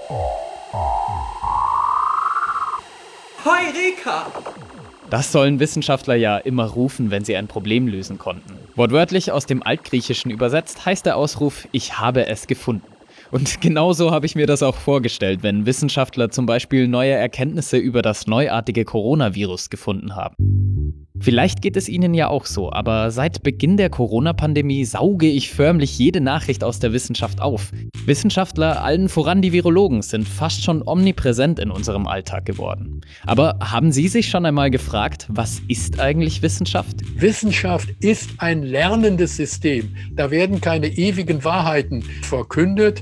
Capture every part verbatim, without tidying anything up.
Heureka! Das sollen Wissenschaftler ja immer rufen, wenn sie ein Problem lösen konnten. Wortwörtlich aus dem Altgriechischen übersetzt heißt der Ausruf, ich habe es gefunden. Und genau so habe ich mir das auch vorgestellt, wenn Wissenschaftler zum Beispiel neue Erkenntnisse über das neuartige Coronavirus gefunden haben. Vielleicht geht es Ihnen ja auch so, aber seit Beginn der Corona-Pandemie sauge ich förmlich jede Nachricht aus der Wissenschaft auf. Wissenschaftler, allen voran die Virologen, sind fast schon omnipräsent in unserem Alltag geworden. Aber haben Sie sich schon einmal gefragt, was ist eigentlich Wissenschaft? Wissenschaft ist ein lernendes System. Da werden keine ewigen Wahrheiten verkündet.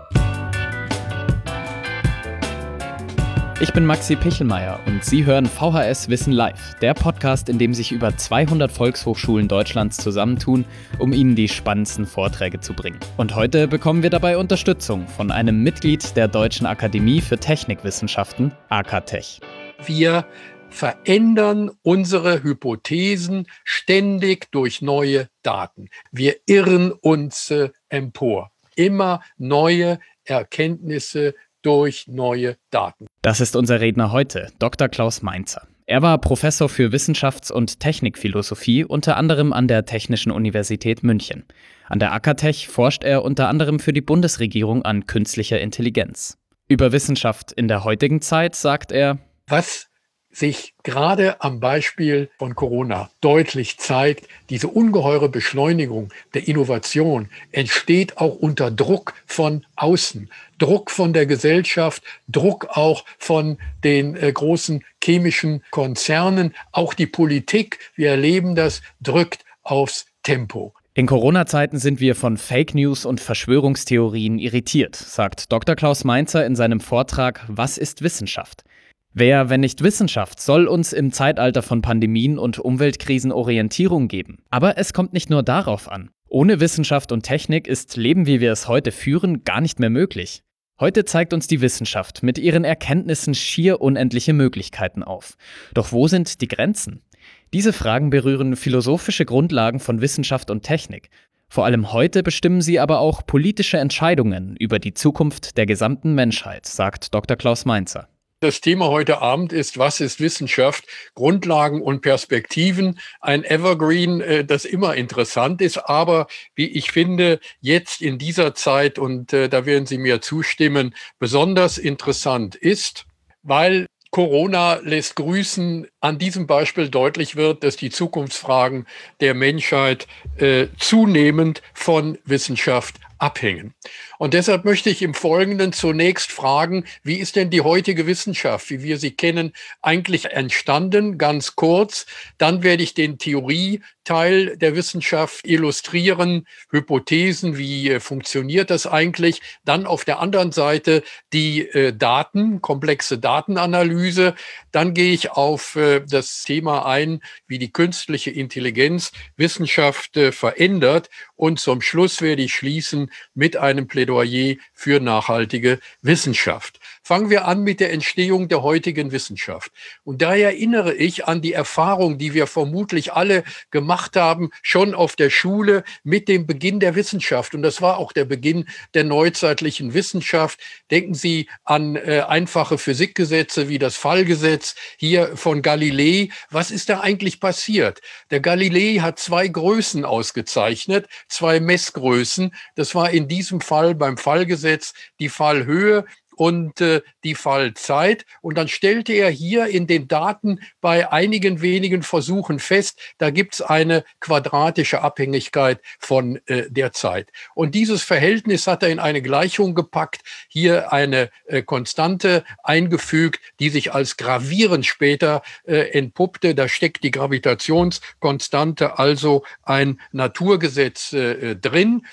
Ich bin Maxi Pichelmeier und Sie hören V H S Wissen Live, der Podcast, in dem sich über zweihundert Volkshochschulen Deutschlands zusammentun, um Ihnen die spannendsten Vorträge zu bringen. Und heute bekommen wir dabei Unterstützung von einem Mitglied der Deutschen Akademie für Technikwissenschaften, AKTech. Wir verändern unsere Hypothesen ständig durch neue Daten. Wir irren uns äh, empor. Immer neue Erkenntnisse durch neue Daten. Das ist unser Redner heute, Doktor Klaus Mainzer. Er war Professor für Wissenschafts- und Technikphilosophie, unter anderem an der Technischen Universität München. An der AKTech forscht er unter anderem für die Bundesregierung an künstlicher Intelligenz. Über Wissenschaft in der heutigen Zeit sagt er: Was sich gerade am Beispiel von Corona deutlich zeigt, diese ungeheure Beschleunigung der Innovation entsteht auch unter Druck von außen. Druck von der Gesellschaft, Druck auch von den äh, großen chemischen Konzernen. Auch die Politik, wir erleben das, drückt aufs Tempo. In Corona-Zeiten sind wir von Fake News und Verschwörungstheorien irritiert, sagt Doktor Klaus Mainzer in seinem Vortrag Was ist Wissenschaft? Wer, wenn nicht Wissenschaft, soll uns im Zeitalter von Pandemien und Umweltkrisen Orientierung geben? Aber es kommt nicht nur darauf an. Ohne Wissenschaft und Technik ist Leben, wie wir es heute führen, gar nicht mehr möglich. Heute zeigt uns die Wissenschaft mit ihren Erkenntnissen schier unendliche Möglichkeiten auf. Doch wo sind die Grenzen? Diese Fragen berühren philosophische Grundlagen von Wissenschaft und Technik. Vor allem heute bestimmen sie aber auch politische Entscheidungen über die Zukunft der gesamten Menschheit, sagt Doktor Klaus Mainzer. Das Thema heute Abend ist, was ist Wissenschaft? Grundlagen und Perspektiven. Ein Evergreen, das immer interessant ist, aber wie ich finde, jetzt in dieser Zeit, und da werden Sie mir zustimmen, besonders interessant ist, weil Corona lässt grüßen, an diesem Beispiel deutlich wird, dass die Zukunftsfragen der Menschheit äh, zunehmend von Wissenschaft abhängen. Und deshalb möchte ich im Folgenden zunächst fragen, wie ist denn die heutige Wissenschaft, wie wir sie kennen, eigentlich entstanden? Ganz kurz. Dann werde ich den Theorieteil der Wissenschaft illustrieren, Hypothesen, wie äh, funktioniert das eigentlich? Dann auf der anderen Seite die äh, Daten, komplexe Datenanalyse. Dann gehe ich auf äh, das Thema ein, wie die künstliche Intelligenz Wissenschaft äh, verändert. Und zum Schluss werde ich schließen mit einem Plädoyer für nachhaltige Wissenschaft. Fangen wir an mit der Entstehung der heutigen Wissenschaft. Und da erinnere ich an die Erfahrung, die wir vermutlich alle gemacht haben, schon auf der Schule mit dem Beginn der Wissenschaft. Und das war auch der Beginn der neuzeitlichen Wissenschaft. Denken Sie an äh, einfache Physikgesetze wie das Fallgesetz hier von Galilei. Was ist da eigentlich passiert? Der Galilei hat zwei Größen ausgezeichnet, zwei Messgrößen. Das war in diesem Fall beim Fallgesetz die Fallhöhe und äh, die Fallzeit. Und dann stellte er hier in den Daten bei einigen wenigen Versuchen fest, da gibt es eine quadratische Abhängigkeit von äh, der Zeit. Und dieses Verhältnis hat er in eine Gleichung gepackt, hier eine äh, Konstante eingefügt, die sich als gravierend später äh, entpuppte. Da steckt die Gravitationskonstante, also ein Naturgesetz äh, drin.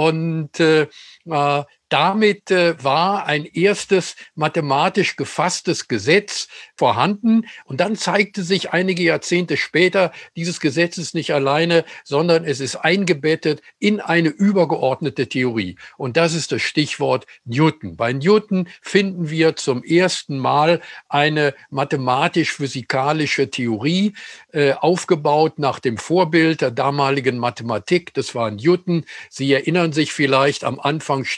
Und äh, äh, Damit äh, war ein erstes mathematisch gefasstes Gesetz vorhanden. Und dann zeigte sich einige Jahrzehnte später, dieses Gesetz ist nicht alleine, sondern es ist eingebettet in eine übergeordnete Theorie. Und das ist das Stichwort Newton. Bei Newton finden wir zum ersten Mal eine mathematisch-physikalische Theorie, äh, aufgebaut nach dem Vorbild der damaligen Mathematik. Das war Newton. Sie erinnern sich vielleicht, am Anfang stehen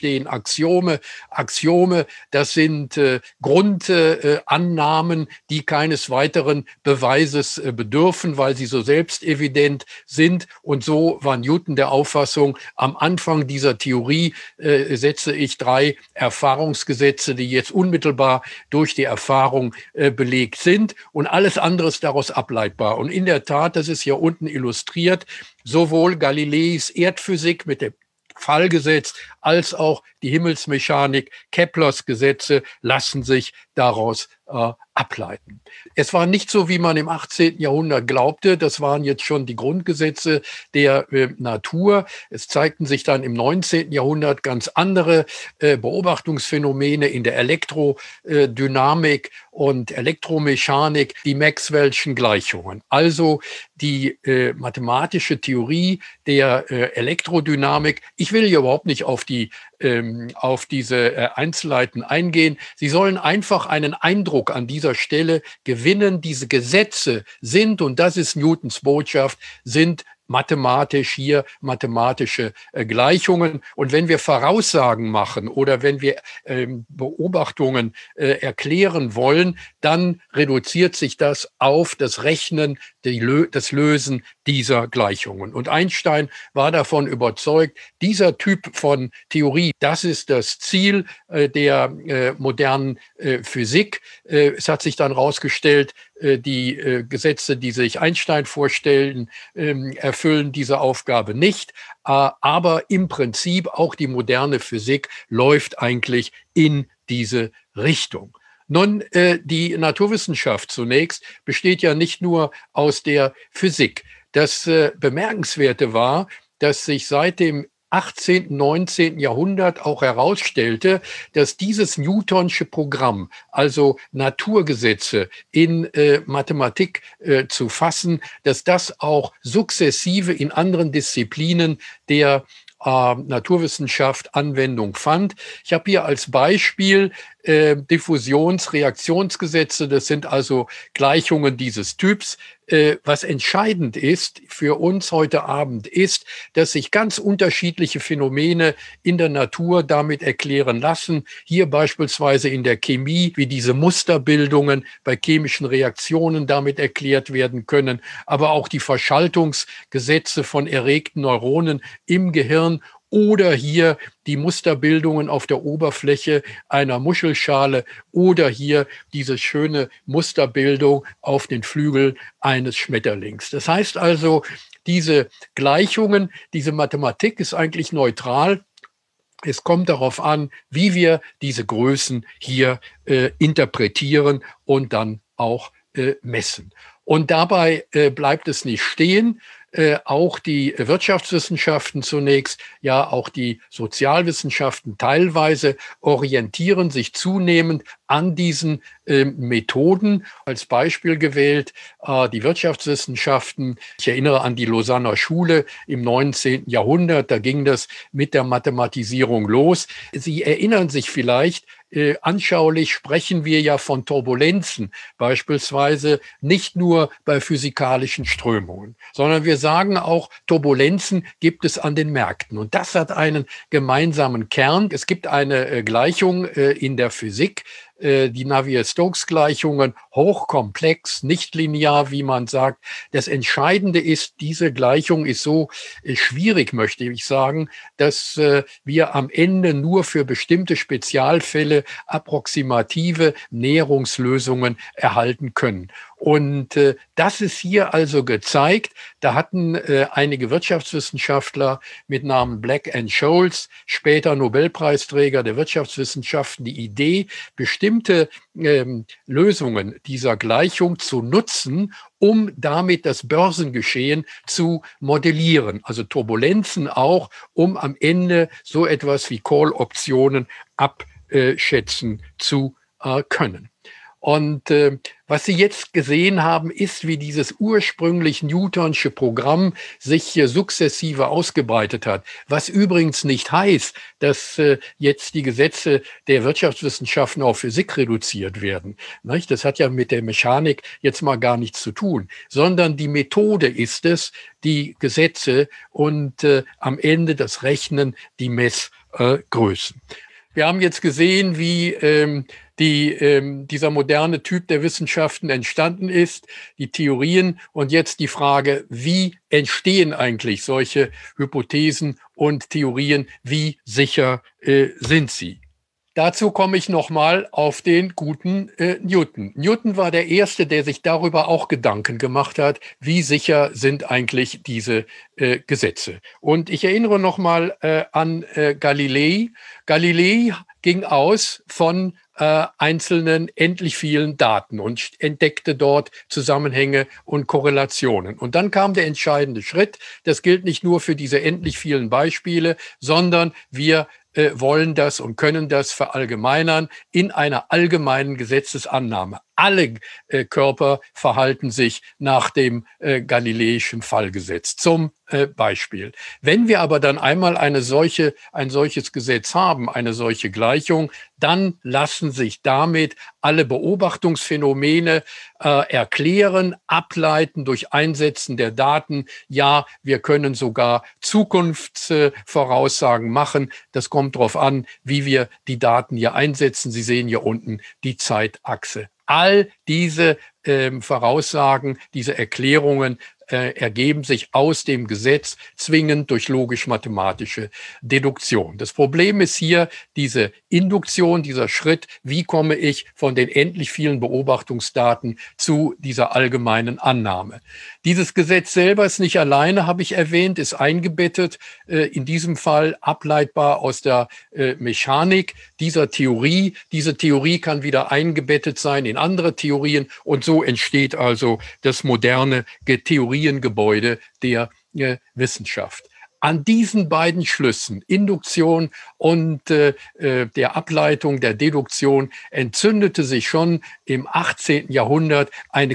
Axiome. Axiome, das sind äh, Grundannahmen, äh, die keines weiteren Beweises äh, bedürfen, weil sie so selbstevident sind. Und so war Newton der Auffassung, am Anfang dieser Theorie äh, setze ich drei Erfahrungsgesetze, die jetzt unmittelbar durch die Erfahrung äh, belegt sind, und alles andere ist daraus ableitbar. Und in der Tat, das ist hier unten illustriert, sowohl Galileis Erdphysik mit dem Fallgesetz als auch die Himmelsmechanik, Keplers Gesetze lassen sich daraus äh, ableiten. Es war nicht so, wie man im achtzehnten Jahrhundert glaubte. Das waren jetzt schon die Grundgesetze der äh, Natur. Es zeigten sich dann im neunzehnten Jahrhundert ganz andere äh, Beobachtungsphänomene in der Elektrodynamik und Elektromechanik, die Maxwell'schen Gleichungen. Also die äh, mathematische Theorie der äh, Elektrodynamik. Ich will hier überhaupt nicht auf die ähm, auf diese äh, Einzelheiten eingehen. Sie sollen einfach einen Eindruck an dieser Stelle gewinnen. Diese Gesetze sind, und das ist Newtons Botschaft, sind mathematisch hier mathematische äh, Gleichungen. Und wenn wir Voraussagen machen oder wenn wir ähm, Beobachtungen äh, erklären wollen, dann reduziert sich das auf das Rechnen, die Lö- das Lösen dieser Gleichungen. Und Einstein war davon überzeugt, dieser Typ von Theorie, das ist das Ziel äh, der äh, modernen äh, Physik. Äh, es hat sich dann herausgestellt, äh, die äh, Gesetze, die sich Einstein vorstellen, äh, erfüllen diese Aufgabe nicht. Äh, aber im Prinzip auch die moderne Physik läuft eigentlich in diese Richtung. Nun, äh, die Naturwissenschaft zunächst besteht ja nicht nur aus der Physik. Das äh, Bemerkenswerte war, dass sich seit dem achtzehnten, neunzehnten Jahrhundert auch herausstellte, dass dieses Newtonsche Programm, also Naturgesetze in äh, Mathematik äh, zu fassen, dass das auch sukzessive in anderen Disziplinen der äh, Naturwissenschaft Anwendung fand. Ich habe hier als Beispiel äh, Diffusionsreaktionsgesetze, das sind also Gleichungen dieses Typs. Äh, was entscheidend ist für uns heute Abend ist, dass sich ganz unterschiedliche Phänomene in der Natur damit erklären lassen. Hier beispielsweise in der Chemie, wie diese Musterbildungen bei chemischen Reaktionen damit erklärt werden können, aber auch die Verschaltungsgesetze von erregten Neuronen im Gehirn oder hier die Musterbildungen auf der Oberfläche einer Muschelschale oder hier diese schöne Musterbildung auf den Flügeln eines Schmetterlings. Das heißt also, diese Gleichungen, diese Mathematik ist eigentlich neutral. Es kommt darauf an, wie wir diese Größen hier äh, interpretieren und dann auch äh, messen. Und dabei äh, bleibt es nicht stehen. Äh, auch die Wirtschaftswissenschaften zunächst, ja auch die Sozialwissenschaften teilweise orientieren sich zunehmend an diesen äh, Methoden. Als Beispiel gewählt äh, die Wirtschaftswissenschaften. Ich erinnere an die Lausanner Schule im neunzehnten Jahrhundert. Da ging das mit der Mathematisierung los. Sie erinnern sich vielleicht, Äh, anschaulich sprechen wir ja von Turbulenzen, beispielsweise nicht nur bei physikalischen Strömungen, sondern wir sagen auch, Turbulenzen gibt es an den Märkten. Und das hat einen gemeinsamen Kern. Es gibt eine äh, Gleichung äh, in der Physik, die Navier-Stokes-Gleichungen, hochkomplex, nicht linear, wie man sagt. Das Entscheidende ist, diese Gleichung ist so schwierig, möchte ich sagen, dass wir am Ende nur für bestimmte Spezialfälle approximative Näherungslösungen erhalten können. Und äh, das ist hier also gezeigt. Da hatten äh, einige Wirtschaftswissenschaftler mit Namen Black and Scholes, später Nobelpreisträger der Wirtschaftswissenschaften, die Idee, bestimmte ähm, Lösungen dieser Gleichung zu nutzen, um damit das Börsengeschehen zu modellieren. Also Turbulenzen auch, um am Ende so etwas wie Call-Optionen abschätzen zu äh, können. Und äh, was Sie jetzt gesehen haben, ist, wie dieses ursprünglich Newtonsche Programm sich hier sukzessive ausgebreitet hat. Was übrigens nicht heißt, dass äh, jetzt die Gesetze der Wirtschaftswissenschaften auf Physik reduziert werden. Nicht? Das hat ja mit der Mechanik jetzt mal gar nichts zu tun, sondern die Methode ist es, die Gesetze und äh, am Ende das Rechnen, die Messgrößen. Wir haben jetzt gesehen, wie ähm, die, ähm, dieser moderne Typ der Wissenschaften entstanden ist, die Theorien. Und jetzt die Frage, wie entstehen eigentlich solche Hypothesen und Theorien? Wie sicher äh, sind sie? Dazu komme ich nochmal auf den guten äh, Newton. Newton war der Erste, der sich darüber auch Gedanken gemacht hat, wie sicher sind eigentlich diese äh, Gesetze. Und ich erinnere nochmal äh, an äh, Galilei. Galilei ging aus von äh, einzelnen, endlich vielen Daten und entdeckte dort Zusammenhänge und Korrelationen. Und dann kam der entscheidende Schritt. Das gilt nicht nur für diese endlich vielen Beispiele, sondern wir äh, wollen das und können das verallgemeinern in einer allgemeinen Gesetzesannahme. Alle äh, Körper verhalten sich nach dem äh, Galileischen Fallgesetz. Zum äh, Beispiel. Wenn wir aber dann einmal eine solche, ein solches Gesetz haben, eine solche Gleichung, dann lassen sich damit alle Beobachtungsphänomene äh, erklären, ableiten durch Einsetzen der Daten. Ja, wir können sogar Zukunftsvoraussagen äh, machen. Das kommt darauf an, wie wir die Daten hier einsetzen. Sie sehen hier unten die Zeitachse. All diese ähm, Voraussagen, diese Erklärungen äh, ergeben sich aus dem Gesetz zwingend durch logisch-mathematische Deduktion. Das Problem ist hier diese Induktion, dieser Schritt, wie komme ich von den endlich vielen Beobachtungsdaten zu dieser allgemeinen Annahme. Dieses Gesetz selber ist nicht alleine, habe ich erwähnt, ist eingebettet, äh, in diesem Fall ableitbar aus der äh, Mechanik dieser Theorie. Diese Theorie kann wieder eingebettet sein in andere Theorien und so entsteht also das moderne Theoriengebäude der äh, Wissenschaft. An diesen beiden Schlüssen, Induktion und äh, der Ableitung, der Deduktion, entzündete sich schon im achtzehnten Jahrhundert eine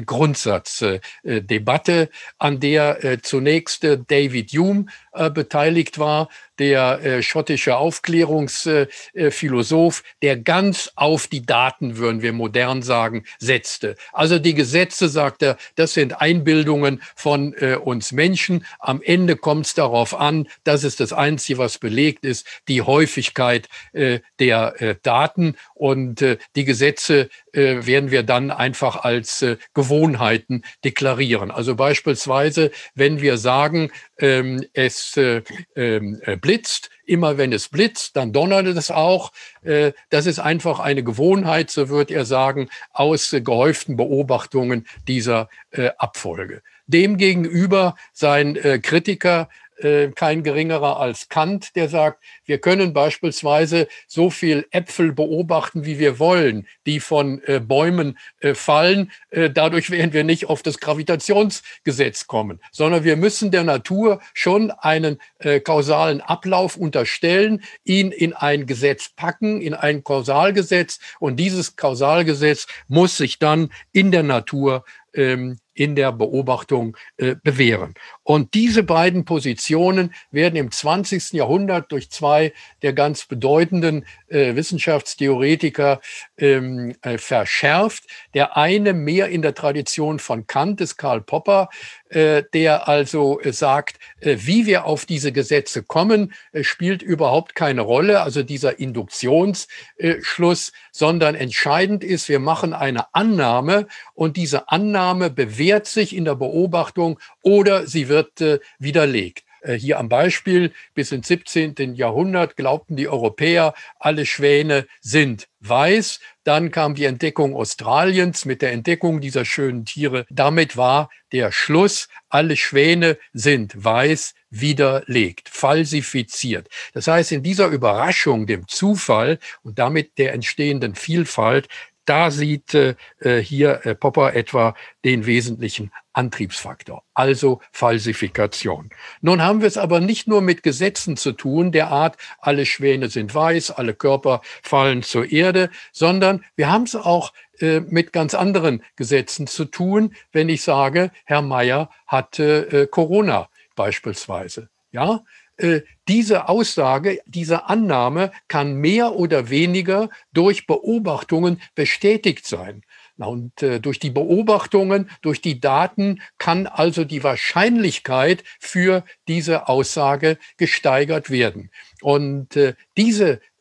Grundsatzdebatte, äh, an der äh, zunächst äh, David Hume äh, beteiligt war, der äh, schottische Aufklärungsphilosoph, äh, der ganz auf die Daten, würden wir modern sagen, setzte. Also die Gesetze, sagt er, das sind Einbildungen von äh, uns Menschen. Am Ende kommt es darauf an, das ist das Einzige, was belegt ist, die Häufigkeit äh, der äh, Daten. Und äh, die Gesetze äh, werden wir dann einfach als äh, Gewohnheiten deklarieren. Also beispielsweise, wenn wir sagen, ähm, es äh, äh, blitzt, immer wenn es blitzt, dann donnert es auch. Äh, das ist einfach eine Gewohnheit, so wird er sagen, aus äh, gehäuften Beobachtungen dieser äh, Abfolge. Demgegenüber sein äh, Kritiker, äh, kein geringerer als Kant, der sagt, wir können beispielsweise so viel Äpfel beobachten, wie wir wollen, die von äh, Bäumen äh, fallen. Äh, dadurch werden wir nicht auf das Gravitationsgesetz kommen, sondern wir müssen der Natur schon einen äh, kausalen Ablauf unterstellen, ihn in ein Gesetz packen, in ein Kausalgesetz. Und dieses Kausalgesetz muss sich dann in der Natur ähm, in der Beobachtung äh, bewähren. Und diese beiden Positionen werden im zwanzigsten Jahrhundert durch zwei der ganz bedeutenden äh, Wissenschaftstheoretiker ähm, äh, verschärft. Der eine mehr in der Tradition von Kant ist Karl Popper, äh, der also äh, sagt, äh, wie wir auf diese Gesetze kommen, äh, spielt überhaupt keine Rolle, also dieser Induktionsschluss, sondern entscheidend ist, wir machen eine Annahme und diese Annahme bewährt sich in der Beobachtung oder sie wird äh, widerlegt. Äh, hier am Beispiel, bis ins siebzehnten Jahrhundert glaubten die Europäer, alle Schwäne sind weiß. Dann kam die Entdeckung Australiens mit der Entdeckung dieser schönen Tiere. Damit war der Schluss, alle Schwäne sind weiß, widerlegt, falsifiziert. Das heißt, in dieser Überraschung, dem Zufall und damit der entstehenden Vielfalt, da sieht äh, hier äh, Popper etwa den wesentlichen Antriebsfaktor, also Falsifikation. Nun haben wir es aber nicht nur mit Gesetzen zu tun, der Art, alle Schwäne sind weiß, alle Körper fallen zur Erde, sondern wir haben es auch äh, mit ganz anderen Gesetzen zu tun, wenn ich sage, Herr Mayer hatte äh, Corona beispielsweise. Ja, äh, diese Aussage, diese Annahme kann mehr oder weniger durch Beobachtungen bestätigt sein. Na, und äh, durch die Beobachtungen, durch die Daten kann also die Wahrscheinlichkeit für diese Aussage gesteigert werden. Und äh, diese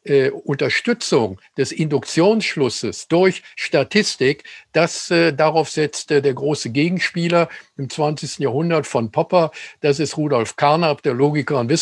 äh, Unterstützung des Induktionsschlusses durch Statistik, das äh, darauf setzt äh, der große Gegenspieler im zwanzigsten Jahrhundert von Popper. Das ist Rudolf Carnap, der Logiker und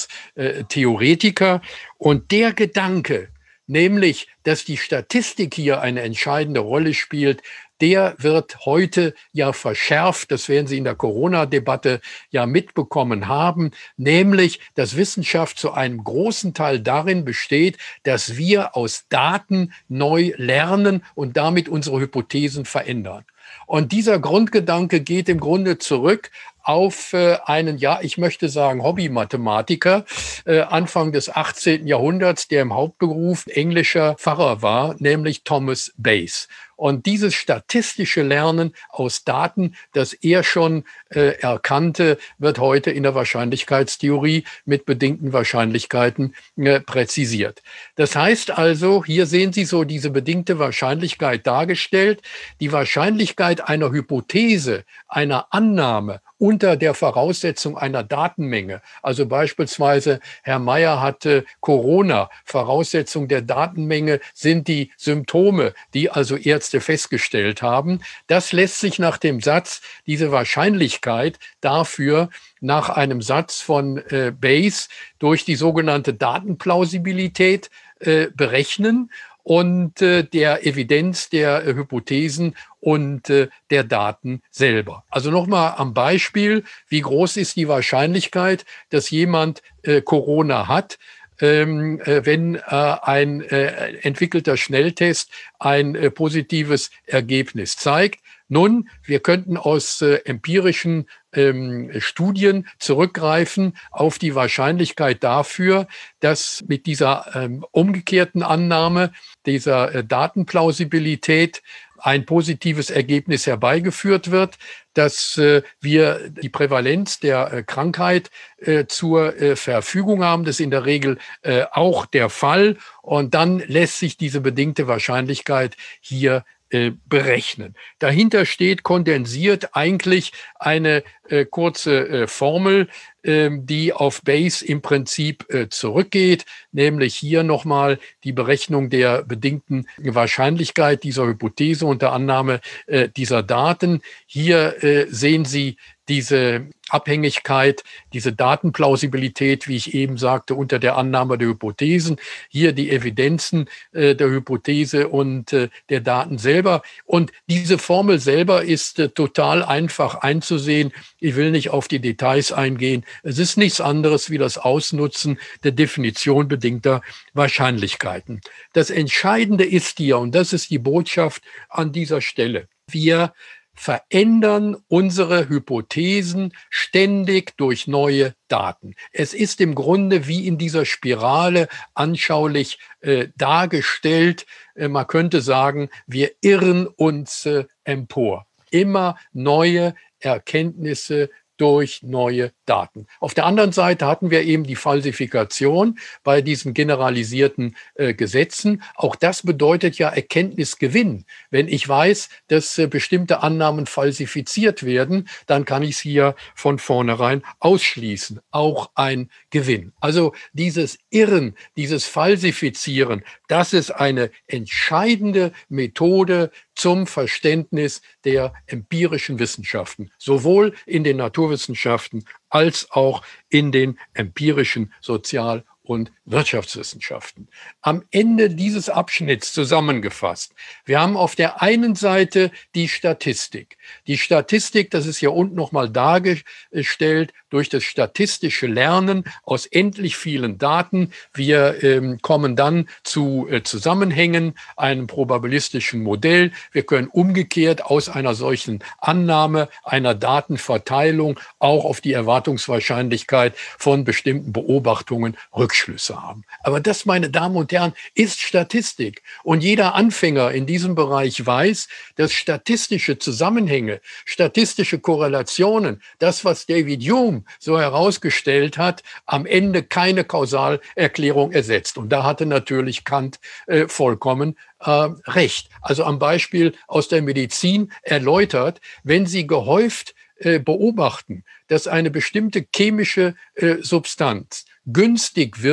Wissenschaftstheoretiker. Und der Gedanke, nämlich, dass die Statistik hier eine entscheidende Rolle spielt, der wird heute ja verschärft. Das werden Sie in der Corona-Debatte ja mitbekommen haben, nämlich, dass Wissenschaft zu einem großen Teil darin besteht, dass wir aus Daten neu lernen und damit unsere Hypothesen verändern. Und dieser Grundgedanke geht im Grunde zurück auf äh, einen, ja, ich möchte sagen, Hobby-Mathematiker äh, Anfang des achtzehnten Jahrhunderts, der im Hauptberuf englischer Pfarrer war, nämlich Thomas Bayes. Und dieses statistische Lernen aus Daten, das er schon äh, erkannte, wird heute in der Wahrscheinlichkeitstheorie mit bedingten Wahrscheinlichkeiten äh, präzisiert. Das heißt also, hier sehen Sie so diese bedingte Wahrscheinlichkeit dargestellt. Die Wahrscheinlichkeit einer Hypothese, einer Annahme unter der Voraussetzung einer Datenmenge. Also beispielsweise Herr Meyer hatte Corona. Voraussetzung der Datenmenge sind die Symptome, die also Ärzte festgestellt haben. Das lässt sich nach dem Satz, diese Wahrscheinlichkeit dafür nach einem Satz von äh, Bayes durch die sogenannte Datenplausibilität äh, berechnen und äh, der Evidenz der äh, Hypothesen und äh, der Daten selber. Also nochmal am Beispiel, wie groß ist die Wahrscheinlichkeit, dass jemand äh, Corona hat, ähm, äh, wenn äh, ein äh, entwickelter Schnelltest ein äh, positives Ergebnis zeigt. Nun, wir könnten aus äh, empirischen ähm, Studien zurückgreifen auf die Wahrscheinlichkeit dafür, dass mit dieser ähm, umgekehrten Annahme, dieser äh, Datenplausibilität ein positives Ergebnis herbeigeführt wird, dass äh, wir die Prävalenz der äh, Krankheit äh, zur äh, Verfügung haben. Das ist in der Regel äh, auch der Fall. Und dann lässt sich diese bedingte Wahrscheinlichkeit hier äh, berechnen. Dahinter steht kondensiert eigentlich eine äh, kurze äh, Formel, äh, die auf Bayes im Prinzip äh, zurückgeht, nämlich hier nochmal die Berechnung der bedingten Wahrscheinlichkeit dieser Hypothese unter Annahme äh, dieser Daten. Hier äh, sehen Sie diese Abhängigkeit, diese Datenplausibilität, wie ich eben sagte, unter der Annahme der Hypothesen. Hier die Evidenzen äh, der Hypothese und äh, der Daten selber. Und diese Formel selber ist äh, total einfach einzusehen. Ich will nicht auf die Details eingehen. Es ist nichts anderes wie das Ausnutzen der Definition bedingter Wahrscheinlichkeiten. Das Entscheidende ist hier, und das ist die Botschaft an dieser Stelle, wir verändern unsere Hypothesen ständig durch neue Daten. Es ist im Grunde wie in dieser Spirale anschaulich äh, dargestellt. Äh, man könnte sagen, wir irren uns äh, empor. Immer neue Erkenntnisse durch neue Daten. Auf der anderen Seite hatten wir eben die Falsifikation bei diesen generalisierten äh, Gesetzen. Auch das bedeutet ja Erkenntnisgewinn. Wenn ich weiß, dass äh, bestimmte Annahmen falsifiziert werden, dann kann ich sie ja von vornherein ausschließen. Auch ein Gewinn. Also dieses Irren, dieses Falsifizieren, das ist eine entscheidende Methode zum Verständnis der empirischen Wissenschaften, sowohl in den Naturwissenschaften als auch in den empirischen Sozial- und Wirtschaftswissenschaften. Am Ende dieses Abschnitts zusammengefasst. Wir haben auf der einen Seite die Statistik. Die Statistik, das ist hier unten nochmal dargestellt, durch das statistische Lernen aus endlich vielen Daten. Wir ähm, kommen dann zu äh, Zusammenhängen, einem probabilistischen Modell. Wir können umgekehrt aus einer solchen Annahme, einer Datenverteilung auch auf die Erwartungswahrscheinlichkeit von bestimmten Beobachtungen Rückschlüsse haben. Aber das, meine Damen und Herren, ist Statistik. Und jeder Anfänger in diesem Bereich weiß, dass statistische Zusammenhänge, statistische Korrelationen, das, was David Hume so herausgestellt hat, am Ende keine Kausalerklärung ersetzt. Und da hatte natürlich Kant äh, vollkommen äh, recht. Also am Beispiel aus der Medizin erläutert, wenn Sie gehäuft äh, beobachten, dass eine bestimmte chemische äh, Substanz günstig wirkt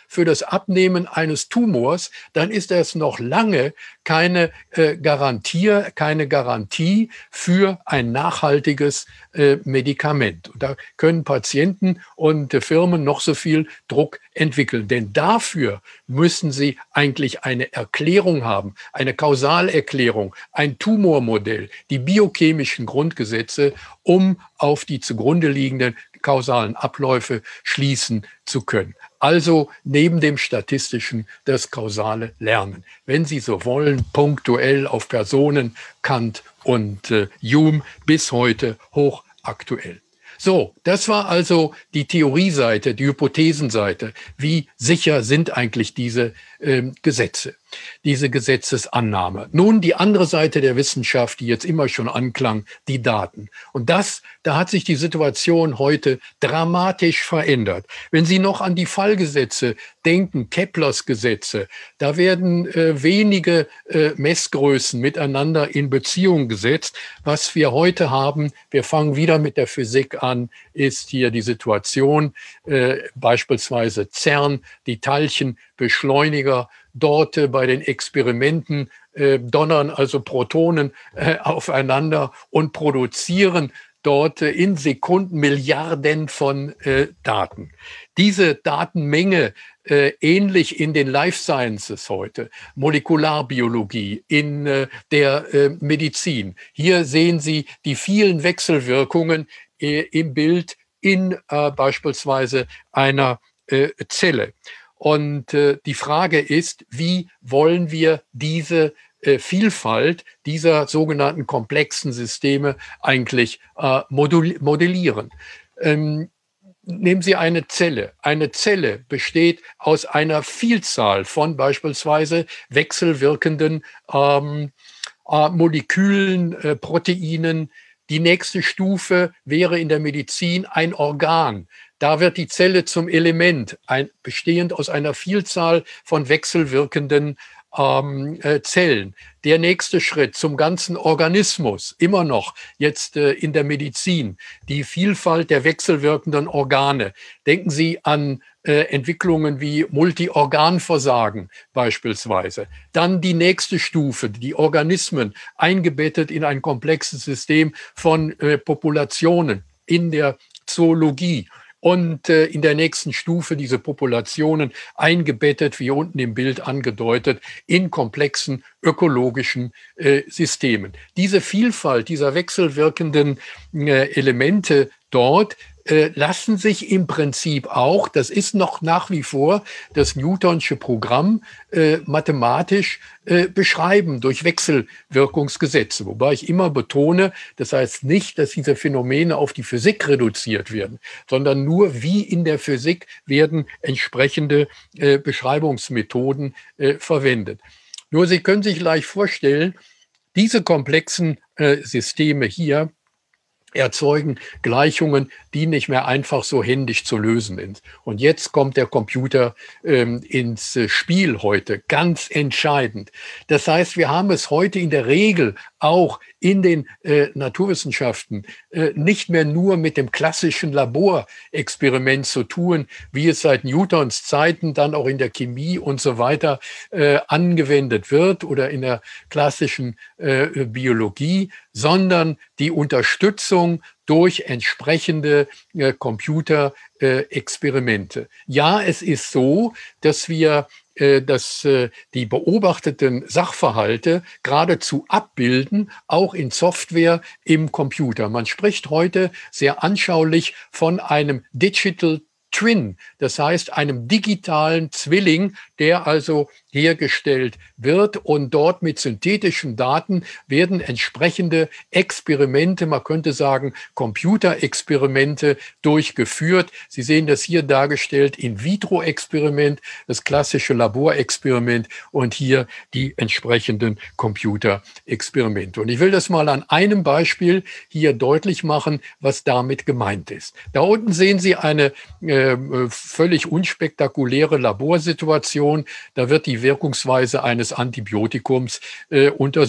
für das Abnehmen eines Tumors, dann ist das noch lange keine äh, Garantie, keine Garantie für ein nachhaltiges äh, Medikament. Und da können Patienten und äh, Firmen noch so viel Druck entwickeln. Denn dafür müssen sie eigentlich eine Erklärung haben, eine Kausalerklärung, ein Tumormodell, die biochemischen Grundgesetze, um auf die zugrunde liegenden kausalen Abläufe schließen zu können. Also neben dem statistischen das kausale Lernen. Wenn Sie so wollen, punktuell auf Personen, Kant und äh, Hume bis heute hochaktuell. So, das war also die Theorieseite, die Hypothesenseite. Wie sicher sind eigentlich diese ähm, Gesetze, diese Gesetzesannahme? Nun die andere Seite der Wissenschaft, die jetzt immer schon anklang, die Daten. Und das, da hat sich die Situation heute dramatisch verändert. Wenn Sie noch an die Fallgesetze denken, Keplers Gesetze, da werden äh, wenige äh, Messgrößen miteinander in Beziehung gesetzt. Was wir heute haben, wir fangen wieder mit der Physik an, ist hier die Situation, äh, beispielsweise CERN, die Teilchenbeschleuniger, dort äh, bei den Experimenten äh, donnern also Protonen äh, aufeinander und produzieren dort äh, in Sekunden Milliarden von äh, Daten. Diese Datenmenge, äh, ähnlich in den Life Sciences heute, Molekularbiologie, in äh, der äh, Medizin. Hier sehen Sie die vielen Wechselwirkungen äh, im Bild in äh, beispielsweise einer äh, Zelle. Und äh, die Frage ist, wie wollen wir diese äh, Vielfalt dieser sogenannten komplexen Systeme eigentlich äh, modellieren? Ähm, nehmen Sie eine Zelle. Eine Zelle besteht aus einer Vielzahl von beispielsweise wechselwirkenden ähm, äh, Molekülen, äh, Proteinen. Die nächste Stufe wäre in der Medizin ein Organ. Da wird die Zelle zum Element, ein, bestehend aus einer Vielzahl von wechselwirkenden ähm, äh, Zellen. Der nächste Schritt zum ganzen Organismus, immer noch jetzt äh, in der Medizin, die Vielfalt der wechselwirkenden Organe. Denken Sie an äh, Entwicklungen wie Multiorganversagen beispielsweise. Dann die nächste Stufe, die Organismen eingebettet in ein komplexes System von äh, Populationen in der Zoologie. Und äh, in der nächsten Stufe diese Populationen eingebettet, wie unten im Bild angedeutet, in komplexen ökologischen äh, Systemen. Diese Vielfalt dieser wechselwirkenden äh, Elemente dort äh, lassen sich im Prinzip auch, das ist noch nach wie vor das Newtonsche Programm, äh, mathematisch äh, beschreiben durch Wechselwirkungsgesetze. Wobei ich immer betone, das heißt nicht, dass diese Phänomene auf die Physik reduziert werden, sondern nur, wie in der Physik werden entsprechende äh, Beschreibungsmethoden äh, verwendet. Nur Sie können sich leicht vorstellen, diese komplexen äh, Systeme hier erzeugen Gleichungen, die nicht mehr einfach so händisch zu lösen sind. Und jetzt kommt der Computer ähm, ins Spiel heute, ganz entscheidend. Das heißt, wir haben es heute in der Regel auch in den äh, Naturwissenschaften äh, nicht mehr nur mit dem klassischen Laborexperiment zu tun, wie es seit Newtons Zeiten dann auch in der Chemie und so weiter äh, angewendet wird oder in der klassischen äh, Biologie, sondern die Unterstützung durch entsprechende äh, Computerexperimente. Äh, ja, es ist so, dass wir äh, dass äh, die beobachteten Sachverhalte geradezu abbilden, auch in Software im Computer. Man spricht heute sehr anschaulich von einem Digital Twin, das heißt einem digitalen Zwilling, der also hergestellt wird, und dort mit synthetischen Daten werden entsprechende Experimente, man könnte sagen Computerexperimente, durchgeführt. Sie sehen das hier dargestellt, In-vitro-Experiment, das klassische Laborexperiment und hier die entsprechenden Computerexperimente. Und ich will das mal an einem Beispiel hier deutlich machen, was damit gemeint ist. Da unten sehen Sie eine äh, völlig unspektakuläre Laborsituation. Da wird die Wirkungsweise eines Antibiotikums äh, untersucht.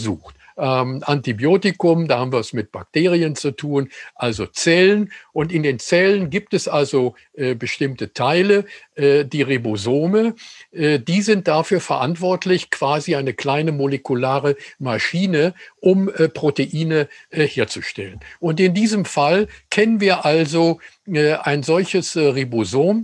ähm, Antibiotikum, da haben wir es mit Bakterien zu tun, also Zellen. Und in den Zellen gibt es also äh, bestimmte Teile, äh, die Ribosome, äh, die sind dafür verantwortlich, quasi eine kleine molekulare Maschine, um äh, Proteine äh, herzustellen. Und in diesem Fall kennen wir also äh, ein solches äh, Ribosom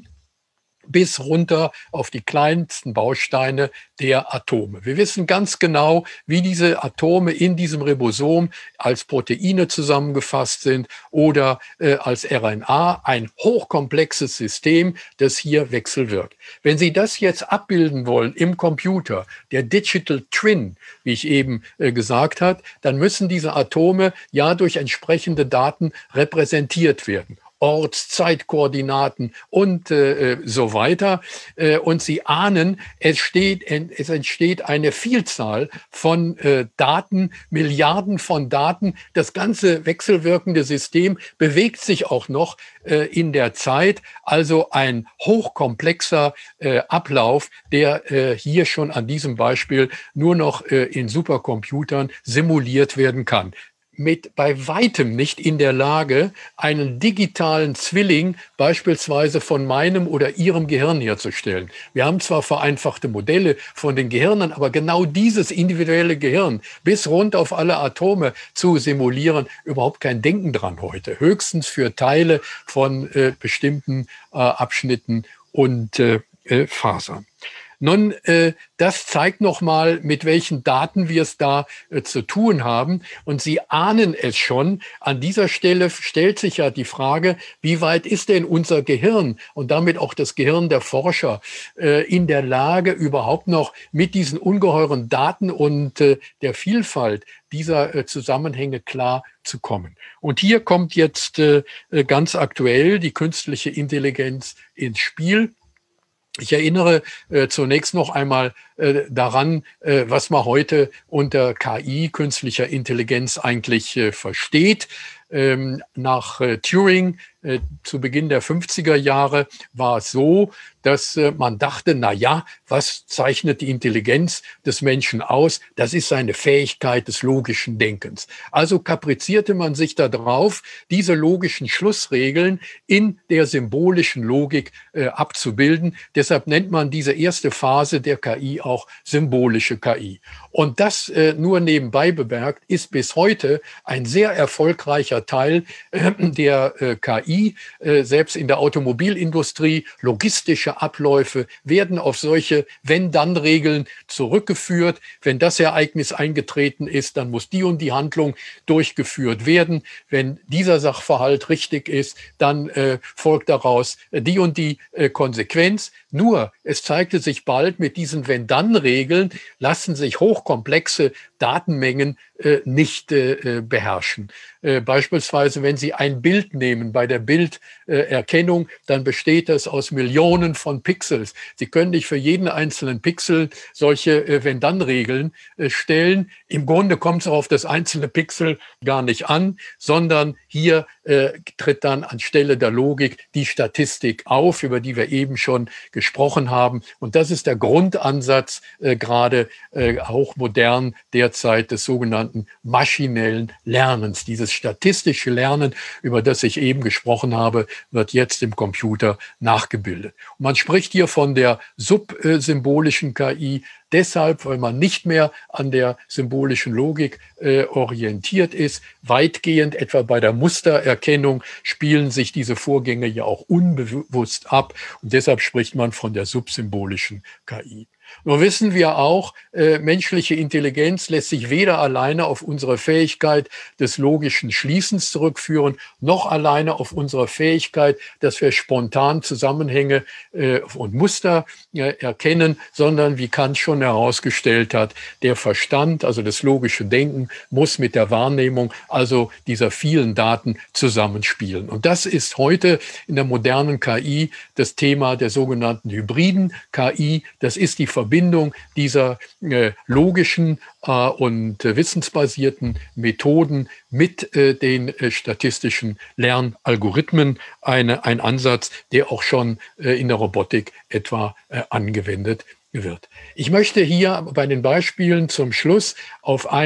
bis runter auf die kleinsten Bausteine der Atome. Wir wissen ganz genau, wie diese Atome in diesem Ribosom als Proteine zusammengefasst sind oder äh, als R N A, ein hochkomplexes System, das hier wechselwirkt. Wenn Sie das jetzt abbilden wollen im Computer, der Digital Twin, wie ich eben äh, gesagt habe, dann müssen diese Atome ja durch entsprechende Daten repräsentiert werden. Orts-, Zeitkoordinaten und äh, so weiter. Äh, und Sie ahnen, es, steht, es entsteht eine Vielzahl von äh, Daten, Milliarden von Daten. Das ganze wechselwirkende System bewegt sich auch noch äh, in der Zeit. Also ein hochkomplexer äh, Ablauf, der äh, hier schon an diesem Beispiel nur noch äh, in Supercomputern simuliert werden kann. Mit bei weitem nicht in der Lage, einen digitalen Zwilling beispielsweise von meinem oder Ihrem Gehirn herzustellen. Wir haben zwar vereinfachte Modelle von den Gehirnen, aber genau dieses individuelle Gehirn bis rund auf alle Atome zu simulieren, überhaupt kein Denken dran heute. Höchstens für Teile von äh, bestimmten äh, Abschnitten und äh, äh, Fasern. Nun, äh, das zeigt nochmal, mit welchen Daten wir es da äh, zu tun haben. Und Sie ahnen es schon, an dieser Stelle stellt sich ja die Frage, wie weit ist denn unser Gehirn und damit auch das Gehirn der Forscher äh, in der Lage, überhaupt noch mit diesen ungeheuren Daten und äh, der Vielfalt dieser äh, Zusammenhänge klar zu kommen. Und hier kommt jetzt äh, ganz aktuell die künstliche Intelligenz ins Spiel. Ich erinnere äh, zunächst noch einmal äh, daran, äh, was man heute unter K I, künstlicher Intelligenz, eigentlich äh, versteht. Ähm, nach äh, Turing äh, zu Beginn der fünfziger Jahre war es so, dass äh, man dachte, na ja, was zeichnet die Intelligenz des Menschen aus? Das ist seine Fähigkeit des logischen Denkens. Also kaprizierte man sich darauf, diese logischen Schlussregeln in der symbolischen Logik äh, abzubilden. Deshalb nennt man diese erste Phase der K I auch symbolische K I. Und das äh, nur nebenbei bemerkt, ist bis heute ein sehr erfolgreicher Teil äh, der äh, K I. Äh, selbst in der Automobilindustrie, logistische Abläufe werden auf solche Wenn-Dann-Regeln zurückgeführt. Wenn das Ereignis eingetreten ist, dann muss die und die Handlung durchgeführt werden. Wenn dieser Sachverhalt richtig ist, dann äh, folgt daraus äh, die und die äh, Konsequenz. Nur, es zeigte sich bald, mit diesen Wenn-Dann-Regeln lassen sich hochkomplexe Datenmengen äh, nicht äh, beherrschen. Äh, beispielsweise, wenn Sie ein Bild nehmen bei der Bilderkennung, dann besteht das aus Millionen von Pixels. Sie können nicht für jeden einzelnen Pixel solche äh, Wenn-Dann-Regeln äh, stellen. Im Grunde kommt es auf das einzelne Pixel gar nicht an, sondern hier äh, tritt dann anstelle der Logik die Statistik auf, über die wir eben schon gesprochen haben. Und das ist der Grundansatz, äh, gerade äh, hochmodern derzeit, des sogenannten maschinellen Lernens. Dieses statistische Lernen, über das ich eben gesprochen habe, wird jetzt im Computer nachgebildet. Und man spricht hier von der subsymbolischen K I, deshalb, weil man nicht mehr an der symbolischen Logik äh, orientiert ist. Weitgehend, etwa bei der Mustererkennung, spielen sich diese Vorgänge ja auch unbewusst ab. Und deshalb spricht man von der subsymbolischen K I. Nur wissen wir auch, äh, menschliche Intelligenz lässt sich weder alleine auf unsere Fähigkeit des logischen Schließens zurückführen, noch alleine auf unsere Fähigkeit, dass wir spontan Zusammenhänge äh, und Muster äh, erkennen, sondern, wie Kant schon herausgestellt hat, der Verstand, also das logische Denken, muss mit der Wahrnehmung, also dieser vielen Daten, zusammenspielen. Und das ist heute in der modernen K I das Thema der sogenannten hybriden K I. Das ist die Verbindung dieser äh, logischen äh, und äh, wissensbasierten Methoden mit äh, den äh, statistischen Lernalgorithmen. Eine, ein Ansatz, der auch schon äh, in der Robotik etwa äh, angewendet wird. Ich möchte hier bei den Beispielen zum Schluss auf einen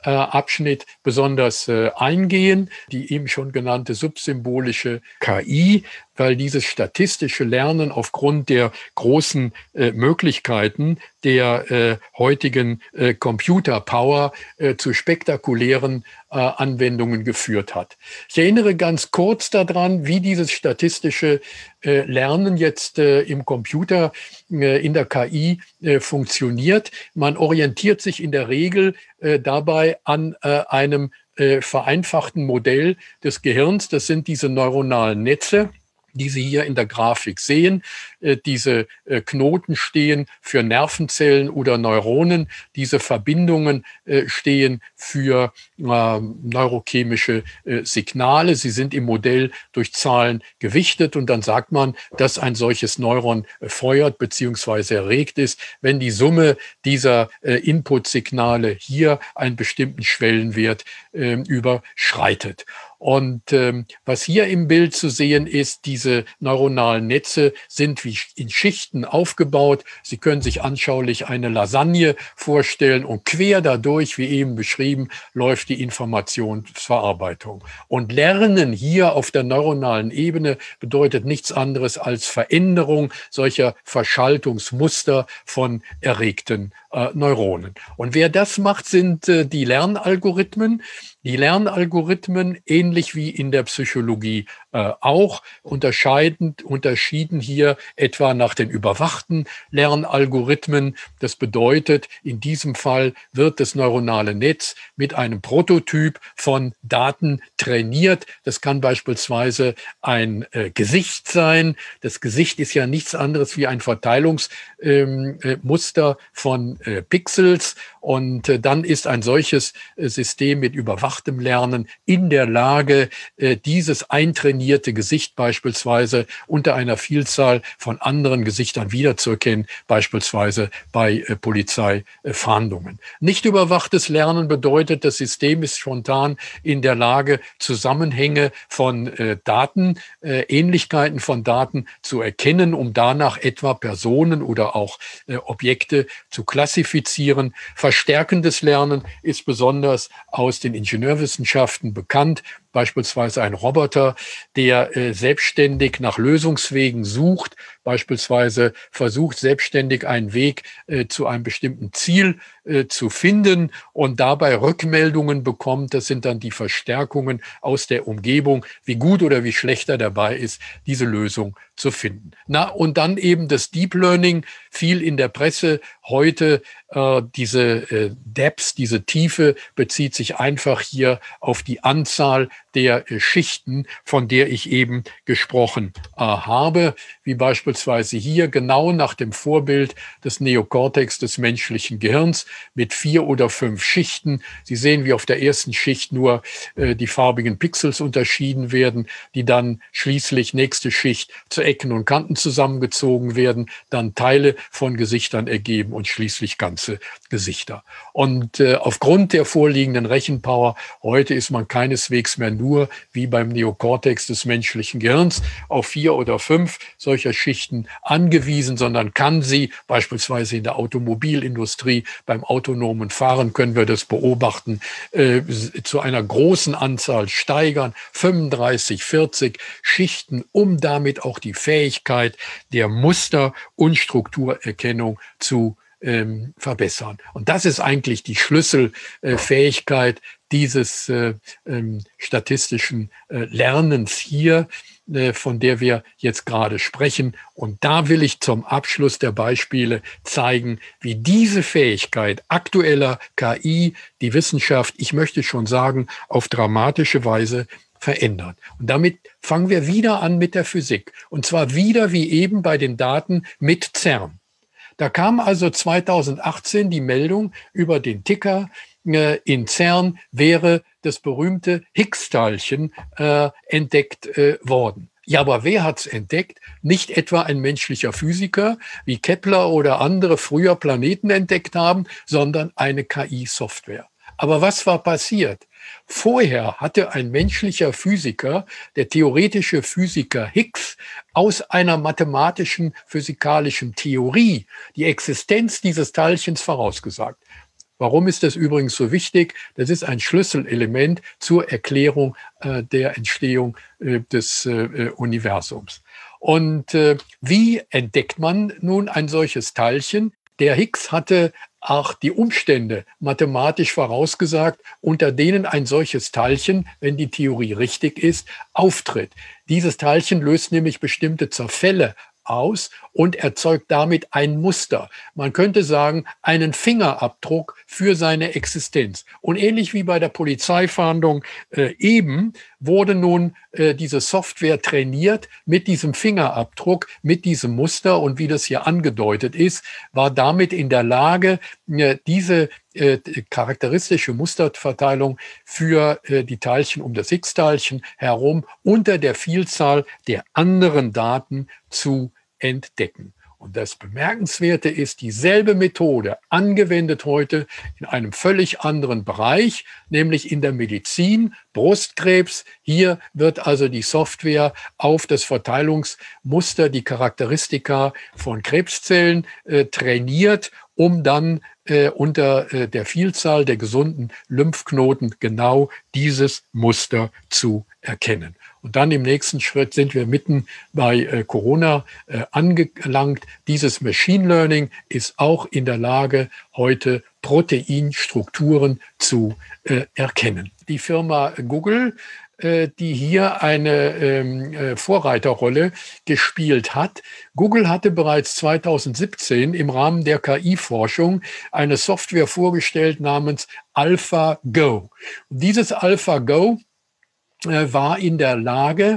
äh, Abschnitt besonders äh, eingehen, die eben schon genannte subsymbolische K I, weil dieses statistische Lernen aufgrund der großen äh, Möglichkeiten der äh, heutigen äh, Computerpower äh, zu spektakulären äh, Anwendungen geführt hat. Ich erinnere ganz kurz daran, wie dieses statistische äh, Lernen jetzt äh, im Computer, äh, in der K I äh, funktioniert. Man orientiert sich in der Regel äh, dabei an äh, einem äh, vereinfachten Modell des Gehirns. Das sind diese neuronalen Netze, die Sie hier in der Grafik sehen. Äh, diese äh, Knoten stehen für Nervenzellen oder Neuronen. Diese Verbindungen äh, stehen für äh, neurochemische äh, Signale. Sie sind im Modell durch Zahlen gewichtet und dann sagt man, dass ein solches Neuron äh, feuert bzw. erregt ist, wenn die Summe dieser äh, Inputsignale hier einen bestimmten Schwellenwert äh, überschreitet. Und ähm, was hier im Bild zu sehen ist, diese neuronalen Netze sind wie in Schichten aufgebaut. Sie können sich anschaulich eine Lasagne vorstellen und quer dadurch, wie eben beschrieben, läuft die Informationsverarbeitung. Und Lernen hier auf der neuronalen Ebene bedeutet nichts anderes als Veränderung solcher Verschaltungsmuster von erregten äh, Neuronen. Und wer das macht, sind äh, die Lernalgorithmen. Die Lernalgorithmen, ähnlich wie in der Psychologie äh, auch, unterscheiden, unterschieden hier etwa nach den überwachten Lernalgorithmen. Das bedeutet, in diesem Fall wird das neuronale Netz mit einem Prototyp von Daten trainiert. Das kann beispielsweise ein äh, Gesicht sein. Das Gesicht ist ja nichts anderes wie ein Verteilungsmuster ähm, äh, von äh, Pixels. Und äh, dann ist ein solches äh, System mit überwachtem Lernen in der Lage, äh, dieses eintrainierte Gesicht beispielsweise unter einer Vielzahl von anderen Gesichtern wiederzuerkennen, beispielsweise bei äh, Polizeifahndungen. Nicht überwachtes Lernen bedeutet, das System ist spontan in der Lage, Zusammenhänge von äh, Daten, äh, Ähnlichkeiten von Daten zu erkennen, um danach etwa Personen oder auch äh, Objekte zu klassifizieren. Verstärkendes Lernen ist besonders aus den Ingenieurwissenschaften bekannt. Beispielsweise ein Roboter, der äh, selbstständig nach Lösungswegen sucht, beispielsweise versucht selbstständig einen Weg äh, zu einem bestimmten Ziel äh, zu finden und dabei Rückmeldungen bekommt. Das sind dann die Verstärkungen aus der Umgebung, wie gut oder wie schlecht er dabei ist, diese Lösung zu finden. Na, und dann eben das Deep Learning, viel in der Presse heute. Äh, diese äh, Depth, diese Tiefe bezieht sich einfach hier auf die Anzahl der äh, Schichten, von der ich eben gesprochen äh, habe, wie beispielsweise hier genau nach dem Vorbild des Neokortex des menschlichen Gehirns mit vier oder fünf Schichten. Sie sehen, wie auf der ersten Schicht nur äh, die farbigen Pixels unterschieden werden, die dann schließlich nächste Schicht zu Ecken und Kanten zusammengezogen werden, dann Teile von Gesichtern ergeben und schließlich ganze Gesichter. Und äh, aufgrund der vorliegenden Rechenpower heute ist man keineswegs mehr nur wie beim Neokortex des menschlichen Gehirns auf vier oder fünf solcher Schichten angewiesen, sondern kann sie beispielsweise in der Automobilindustrie beim autonomen Fahren können wir das beobachten, äh, zu einer großen Anzahl steigern, fünfunddreißig, vierzig Schichten, um damit auch die Fähigkeit der Muster- und Strukturerkennung zu ähm, verbessern. Und das ist eigentlich die Schlüsselfähigkeit dieses äh, ähm, statistischen äh, Lernens hier, äh, von der wir jetzt gerade sprechen. Und da will ich zum Abschluss der Beispiele zeigen, wie diese Fähigkeit aktueller K I die Wissenschaft, ich möchte schon sagen, auf dramatische Weise verändert. Und damit fangen wir wieder an mit der Physik. Und zwar wieder wie eben bei den Daten mit CERN. Da kam also zweitausendachtzehn die Meldung über den Ticker, äh, in CERN wäre das berühmte Higgs-Teilchen äh, entdeckt äh, worden. Ja, aber wer hat's entdeckt? Nicht etwa ein menschlicher Physiker, wie Kepler oder andere früher Planeten entdeckt haben, sondern eine K I-Software. Aber was war passiert? Vorher hatte ein menschlicher Physiker, der theoretische Physiker Higgs, aus einer mathematischen physikalischen Theorie die Existenz dieses Teilchens vorausgesagt. Warum ist das übrigens so wichtig? Das ist ein Schlüsselelement zur Erklärung äh, der Entstehung äh, des äh, Universums. Und äh, wie entdeckt man nun ein solches Teilchen? Der Higgs hatte auch die Umstände mathematisch vorausgesagt, unter denen ein solches Teilchen, wenn die Theorie richtig ist, auftritt. Dieses Teilchen löst nämlich bestimmte Zerfälle aus und erzeugt damit ein Muster. Man könnte sagen, einen Fingerabdruck für seine Existenz. Und ähnlich wie bei der Polizeifahndung äh, eben wurde nun äh, diese Software trainiert mit diesem Fingerabdruck, mit diesem Muster, und wie das hier angedeutet ist, war damit in der Lage, äh, diese äh, charakteristische Musterverteilung für äh, die Teilchen um das Higgs-Teilchen herum unter der Vielzahl der anderen Daten zu entdecken. Und das Bemerkenswerte ist, dieselbe Methode angewendet heute in einem völlig anderen Bereich, nämlich in der Medizin, Brustkrebs. Hier wird also die Software auf das Verteilungsmuster, die Charakteristika von Krebszellen äh, trainiert, um dann äh, unter äh, der Vielzahl der gesunden Lymphknoten genau dieses Muster zu erkennen. Und dann im nächsten Schritt sind wir mitten bei äh, Corona äh, angelangt. Dieses Machine Learning ist auch in der Lage, heute Proteinstrukturen zu äh, erkennen. Die Firma Google, äh, die hier eine ähm, äh, Vorreiterrolle gespielt hat. Google hatte bereits zweitausendsiebzehn im Rahmen der K I-Forschung eine Software vorgestellt namens AlphaGo. Und dieses AlphaGo war in der Lage,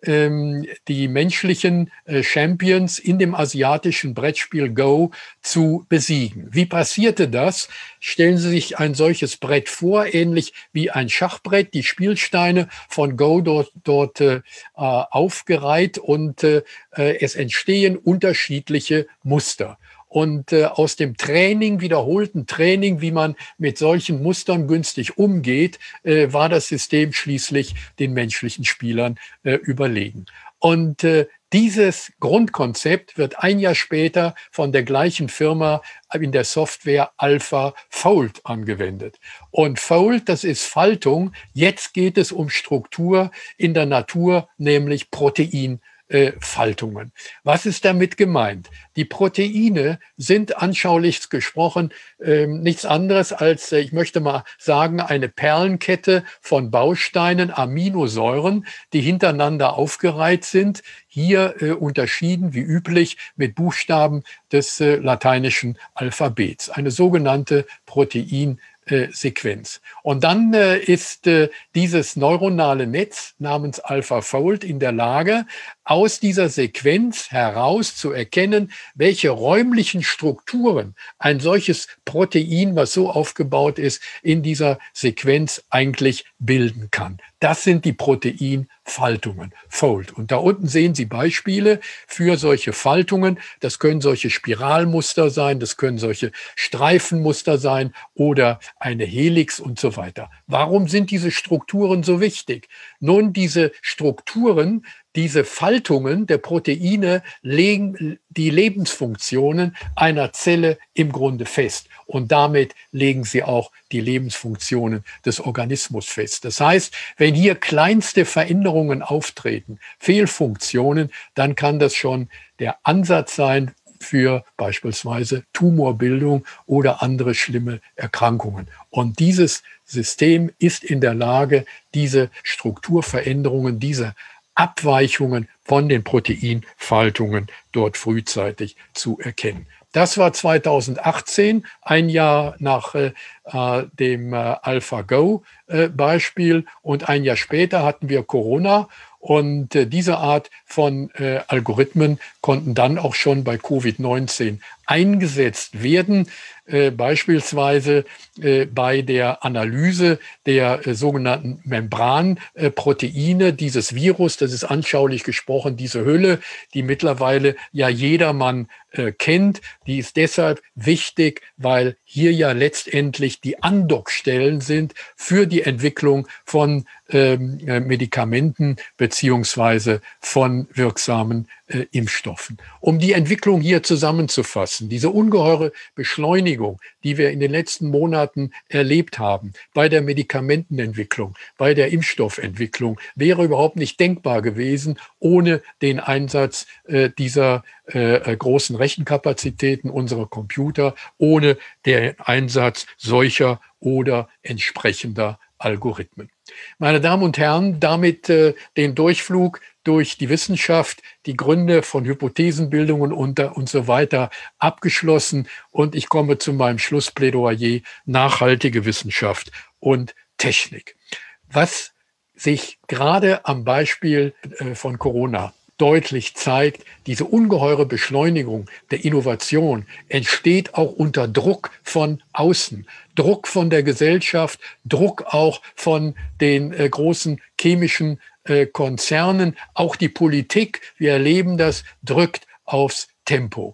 die menschlichen Champions in dem asiatischen Brettspiel Go zu besiegen. Wie passierte das? Stellen Sie sich ein solches Brett vor, ähnlich wie ein Schachbrett, die Spielsteine von Go dort, dort äh, aufgereiht, und äh, es entstehen unterschiedliche Muster. Und äh, aus dem Training, wiederholten Training, wie man mit solchen Mustern günstig umgeht, äh, war das System schließlich den menschlichen Spielern äh, überlegen. Und äh, dieses Grundkonzept wird ein Jahr später von der gleichen Firma in der Software AlphaFold angewendet. Und Fold, das ist Faltung. Jetzt geht es um Struktur in der Natur, nämlich Protein. Äh, Faltungen. Was ist damit gemeint? Die Proteine sind anschaulich gesprochen äh, nichts anderes als, äh, ich möchte mal sagen, eine Perlenkette von Bausteinen, Aminosäuren, die hintereinander aufgereiht sind. Hier äh, unterschieden, wie üblich, mit Buchstaben des äh, lateinischen Alphabets. Eine sogenannte Protein Sequenz. Und dann äh, ist äh, dieses neuronale Netz namens AlphaFold in der Lage, aus dieser Sequenz heraus zu erkennen, welche räumlichen Strukturen ein solches Protein, was so aufgebaut ist, in dieser Sequenz eigentlich bilden kann. Das sind die Proteinfaltungen, Fold. Und da unten sehen Sie Beispiele für solche Faltungen. Das können solche Spiralmuster sein, das können solche Streifenmuster sein oder eine Helix und so weiter. Warum sind diese Strukturen so wichtig? Nun, diese Strukturen, diese Faltungen der Proteine legen die Lebensfunktionen einer Zelle im Grunde fest. Und damit legen sie auch die Lebensfunktionen des Organismus fest. Das heißt, wenn hier kleinste Veränderungen auftreten, Fehlfunktionen, dann kann das schon der Ansatz sein für beispielsweise Tumorbildung oder andere schlimme Erkrankungen. Und dieses System ist in der Lage, diese Strukturveränderungen, diese Abweichungen von den Proteinfaltungen dort frühzeitig zu erkennen. Das war zweitausendachtzehn, ein Jahr nach äh, dem äh, AlphaGo-Beispiel, und ein Jahr später hatten wir Corona. Und äh, diese Art von äh, Algorithmen konnten dann auch schon bei Covid neunzehn eingesetzt werden, äh, beispielsweise äh, bei der Analyse der äh, sogenannten Membranproteine dieses Virus. Das ist anschaulich gesprochen diese Hülle, die mittlerweile ja jedermann äh, kennt. Die ist deshalb wichtig, weil hier ja letztendlich die Andockstellen sind für die Entwicklung von ähm, Medikamenten bzw. beziehungsweise von wirksamen äh, Impfstoffen. Um die Entwicklung hier zusammenzufassen, diese ungeheure Beschleunigung, die wir in den letzten Monaten erlebt haben, bei der Medikamentenentwicklung, bei der Impfstoffentwicklung, wäre überhaupt nicht denkbar gewesen ohne den Einsatz äh, dieser äh, großen Rechenkapazitäten unserer Computer, ohne den Einsatz solcher oder entsprechender Algorithmen. Meine Damen und Herren, damit äh, den Durchflug durch die Wissenschaft, die Gründe von Hypothesenbildungen und, und so weiter abgeschlossen. Und ich komme zu meinem Schlussplädoyer: nachhaltige Wissenschaft und Technik. Was sich gerade am Beispiel äh, von Corona deutlich zeigt, diese ungeheure Beschleunigung der Innovation entsteht auch unter Druck von außen. Druck von der Gesellschaft, Druck auch von den äh, großen chemischen äh, Konzernen. Auch die Politik, wir erleben das, drückt aufs Tempo.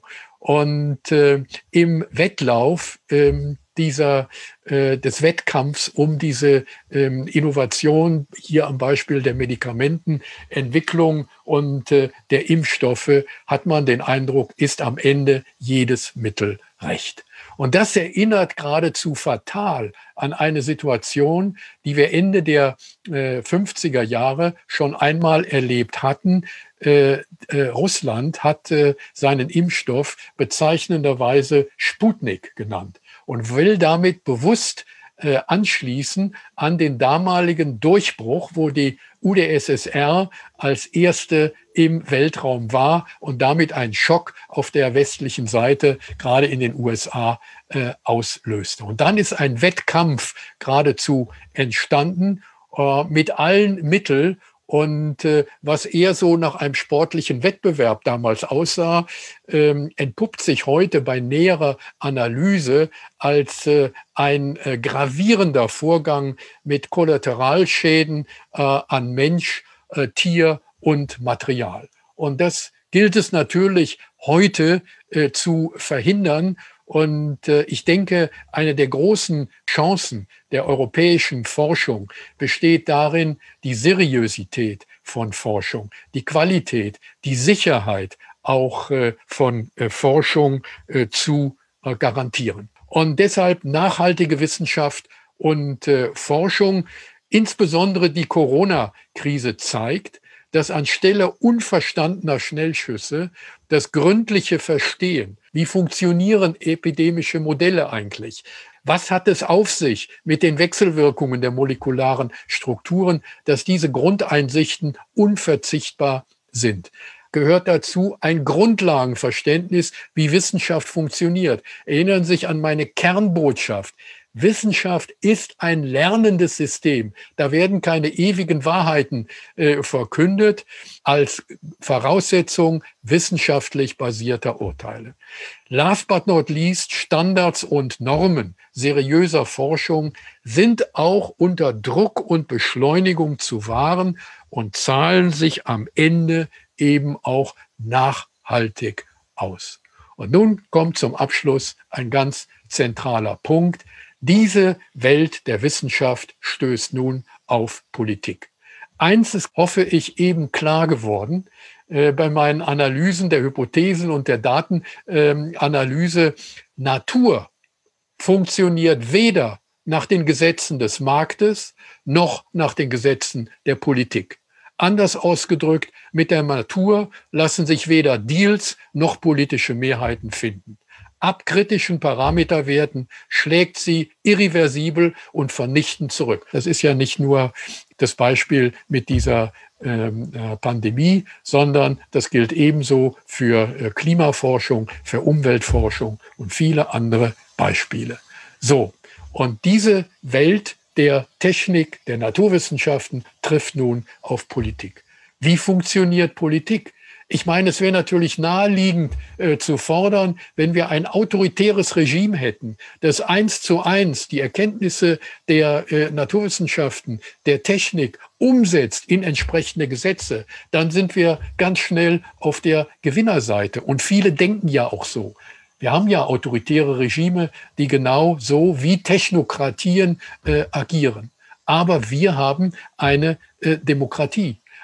Und äh, im Wettlauf ähm, dieser, äh, des Wettkampfs um diese ähm, Innovation, hier am Beispiel der Medikamentenentwicklung und äh, der Impfstoffe, hat man den Eindruck, ist am Ende jedes Mittel recht. Und das erinnert geradezu fatal an eine Situation, die wir Ende der äh, fünfziger Jahre schon einmal erlebt hatten. Äh, äh, Russland hat äh, seinen Impfstoff bezeichnenderweise Sputnik genannt und will damit bewusst äh, anschließen an den damaligen Durchbruch, wo die U d S S R als erste im Weltraum war und damit einen Schock auf der westlichen Seite, gerade in den U S A, äh, auslöste. Und dann ist ein Wettkampf geradezu entstanden äh, mit allen Mitteln. Und äh, was eher so nach einem sportlichen Wettbewerb damals aussah, ähm, entpuppt sich heute bei näherer Analyse als äh, ein äh, gravierender Vorgang mit Kollateralschäden äh, an Mensch, äh, Tier und Material. Und das gilt es natürlich heute äh, zu verhindern. Und äh, ich denke, eine der großen Chancen der europäischen Forschung besteht darin, die Seriosität von Forschung, die Qualität, die Sicherheit auch äh, von äh, Forschung äh, zu äh, garantieren. Und deshalb nachhaltige Wissenschaft und äh, Forschung, insbesondere die Corona-Krise zeigt, dass anstelle unverstandener Schnellschüsse das gründliche Verstehen, wie funktionieren epidemische Modelle eigentlich, was hat es auf sich mit den Wechselwirkungen der molekularen Strukturen, dass diese Grundeinsichten unverzichtbar sind. Gehört dazu ein Grundlagenverständnis, wie Wissenschaft funktioniert. Erinnern Sie sich an meine Kernbotschaft. Wissenschaft ist ein lernendes System. Da werden keine ewigen Wahrheiten äh, verkündet als Voraussetzung wissenschaftlich basierter Urteile. Last but not least, Standards und Normen seriöser Forschung sind auch unter Druck und Beschleunigung zu wahren und zahlen sich am Ende eben auch nachhaltig aus. Und nun kommt zum Abschluss ein ganz zentraler Punkt. Diese Welt der Wissenschaft stößt nun auf Politik. Eins ist, hoffe ich, eben klar geworden äh, bei meinen Analysen der Hypothesen und der Datenanalyse. Ähm, Natur funktioniert weder nach den Gesetzen des Marktes noch nach den Gesetzen der Politik. Anders ausgedrückt, mit der Natur lassen sich weder Deals noch politische Mehrheiten finden. Ab kritischen Parameterwerten schlägt sie irreversibel und vernichtend zurück. Das ist ja nicht nur das Beispiel mit dieser ähm, Pandemie, sondern das gilt ebenso für äh, Klimaforschung, für Umweltforschung und viele andere Beispiele. So, und diese Welt der Technik, der Naturwissenschaften trifft nun auf Politik. Wie funktioniert Politik? Ich meine, es wäre natürlich naheliegend äh, zu fordern, wenn wir ein autoritäres Regime hätten, das eins zu eins die Erkenntnisse der äh, Naturwissenschaften, der Technik umsetzt in entsprechende Gesetze, dann sind wir ganz schnell auf der Gewinnerseite. Und viele denken ja auch so. Wir haben ja autoritäre Regime, die genau so wie Technokratien äh, agieren. Aber wir haben eine äh, Demokratie.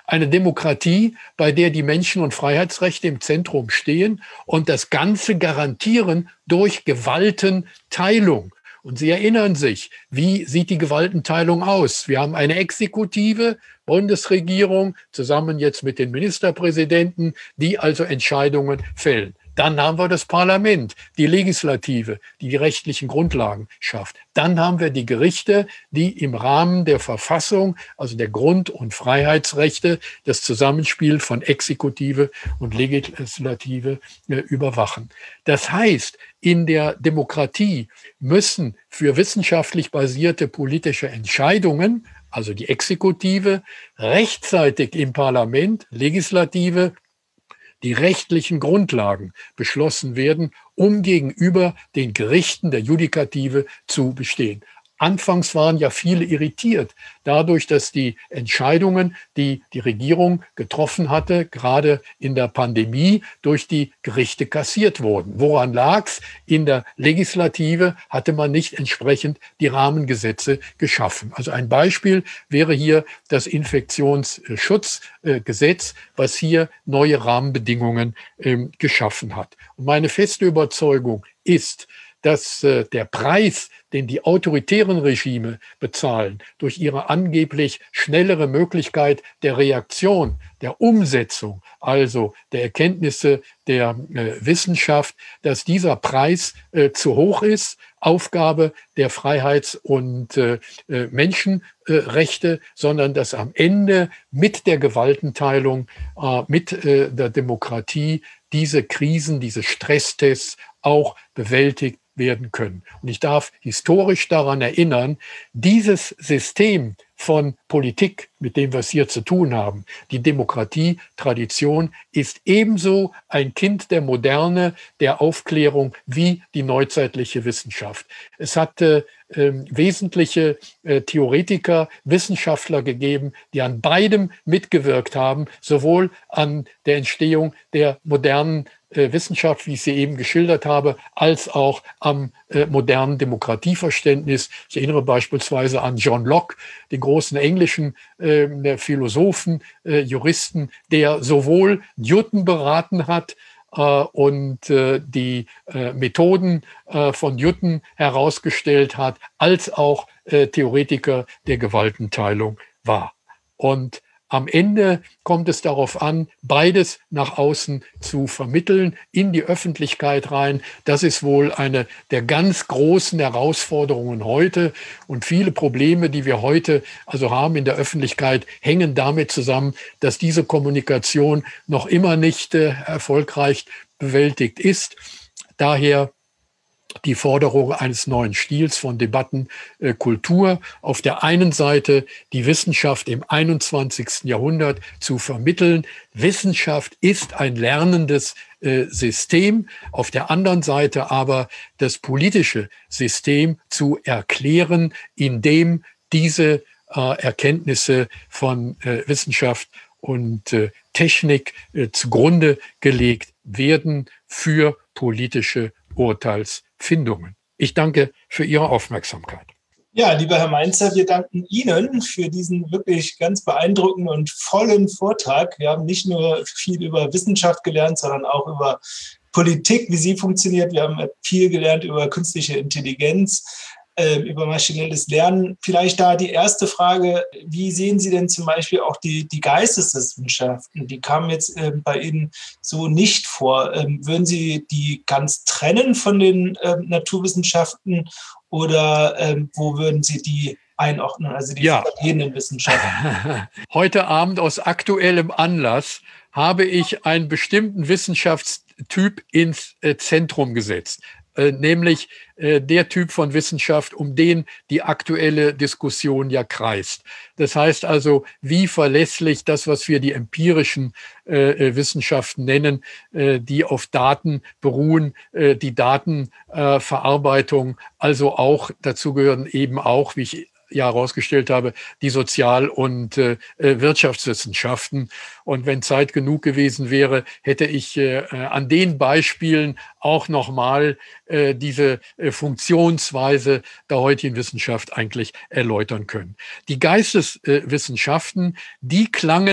eine Demokratie, bei der die Menschen- und Freiheitsrechte im Zentrum stehen und das Ganze garantieren durch Gewaltenteilung. Und Sie erinnern sich, wie sieht die Gewaltenteilung aus? Wir haben eine Exekutive, Bundesregierung, zusammen jetzt mit den Ministerpräsidenten, die also Entscheidungen fällen. Dann haben wir das Parlament, die Legislative, die die rechtlichen Grundlagen schafft. Dann haben wir die Gerichte, die im Rahmen der Verfassung, also der Grund- und Freiheitsrechte, das Zusammenspiel von Exekutive und Legislative äh, überwachen. Das heißt, in der Demokratie müssen für wissenschaftlich basierte politische Entscheidungen, also die Exekutive, rechtzeitig im Parlament, Legislative, die rechtlichen Grundlagen beschlossen werden, um gegenüber den Gerichten der Judikative zu bestehen. Anfangs waren ja viele irritiert dadurch, dass die Entscheidungen, die die Regierung getroffen hatte, gerade in der Pandemie, durch die Gerichte kassiert wurden. Woran lag's? In der Legislative hatte man nicht entsprechend die Rahmengesetze geschaffen. Also ein Beispiel wäre hier das Infektionsschutzgesetz, was hier neue Rahmenbedingungen ähm, geschaffen hat. Und meine feste Überzeugung ist, dass äh, der Preis, den die autoritären Regime bezahlen, durch ihre angeblich schnellere Möglichkeit der Reaktion, der Umsetzung, also der Erkenntnisse der äh, Wissenschaft, dass dieser Preis äh, zu hoch ist. Aufgabe der Freiheits- und äh, Menschenrechte, sondern dass am Ende mit der Gewaltenteilung, äh, mit äh, der Demokratie diese Krisen, diese Stresstests auch bewältigt werden können. Und ich darf historisch daran erinnern, dieses System von Politik, mit dem wir es hier zu tun haben, die Demokratietradition, ist ebenso ein Kind der Moderne, der Aufklärung wie die neuzeitliche Wissenschaft. Es hat äh, äh, wesentliche äh, Theoretiker, Wissenschaftler gegeben, die an beidem mitgewirkt haben, sowohl an der Entstehung der modernen äh, Wissenschaft, wie ich sie eben geschildert habe, als auch am äh, modernen Demokratieverständnis. Ich erinnere beispielsweise an John Locke, den großen englischen äh, Philosophen, äh, Juristen, der sowohl Newton beraten hat äh, und äh, die äh, Methoden äh, von Newton herausgestellt hat, als auch äh, Theoretiker der Gewaltenteilung war. Und am Ende kommt es darauf an, beides nach außen zu vermitteln, in die Öffentlichkeit rein. Das ist wohl eine der ganz großen Herausforderungen heute. Und viele Probleme, die wir heute also haben in der Öffentlichkeit, hängen damit zusammen, dass diese Kommunikation noch immer nicht äh, erfolgreich bewältigt ist. Daher die Forderung eines neuen Stils von Debattenkultur. Auf der einen Seite die Wissenschaft im einundzwanzigsten Jahrhundert zu vermitteln. Wissenschaft ist ein lernendes äh, System. Auf der anderen Seite aber das politische System zu erklären, indem diese äh, Erkenntnisse von äh, Wissenschaft und äh, Technik äh, zugrunde gelegt werden für politische Urteilsfindungen. Ich danke für Ihre Aufmerksamkeit. Ja, lieber Herr Mainzer, wir danken Ihnen für diesen wirklich ganz beeindruckenden und vollen Vortrag. Wir haben nicht nur viel über Wissenschaft gelernt, sondern auch über Politik, wie sie funktioniert. Wir haben viel gelernt über künstliche Intelligenz, äh, über maschinelles Lernen. Vielleicht da die erste Frage, wie sehen Sie denn zum Beispiel auch die, die Geisteswissenschaften? Die kamen jetzt äh, bei Ihnen so nicht vor. Ähm, würden Sie die ganz trennen von den äh, Naturwissenschaften oder ähm, wo würden Sie die einordnen, also die ja. vergehenden Wissenschaften? Heute Abend aus aktuellem Anlass habe ich einen bestimmten Wissenschaftstyp ins äh, Zentrum gesetzt. Nämlich äh, der Typ von Wissenschaft, um den die aktuelle Diskussion ja kreist. Das heißt also, wie verlässlich das, was wir die empirischen äh, Wissenschaften nennen, äh, die auf Daten beruhen, äh, die Datenverarbeitung, äh, also auch, dazu gehören eben auch, wie ich ja herausgestellt habe, die Sozial- und äh, Wirtschaftswissenschaften. Und wenn Zeit genug gewesen wäre, hätte ich äh, an den Beispielen auch nochmal äh, diese äh, Funktionsweise der heutigen Wissenschaft eigentlich erläutern können. Die Geisteswissenschaften, die klangen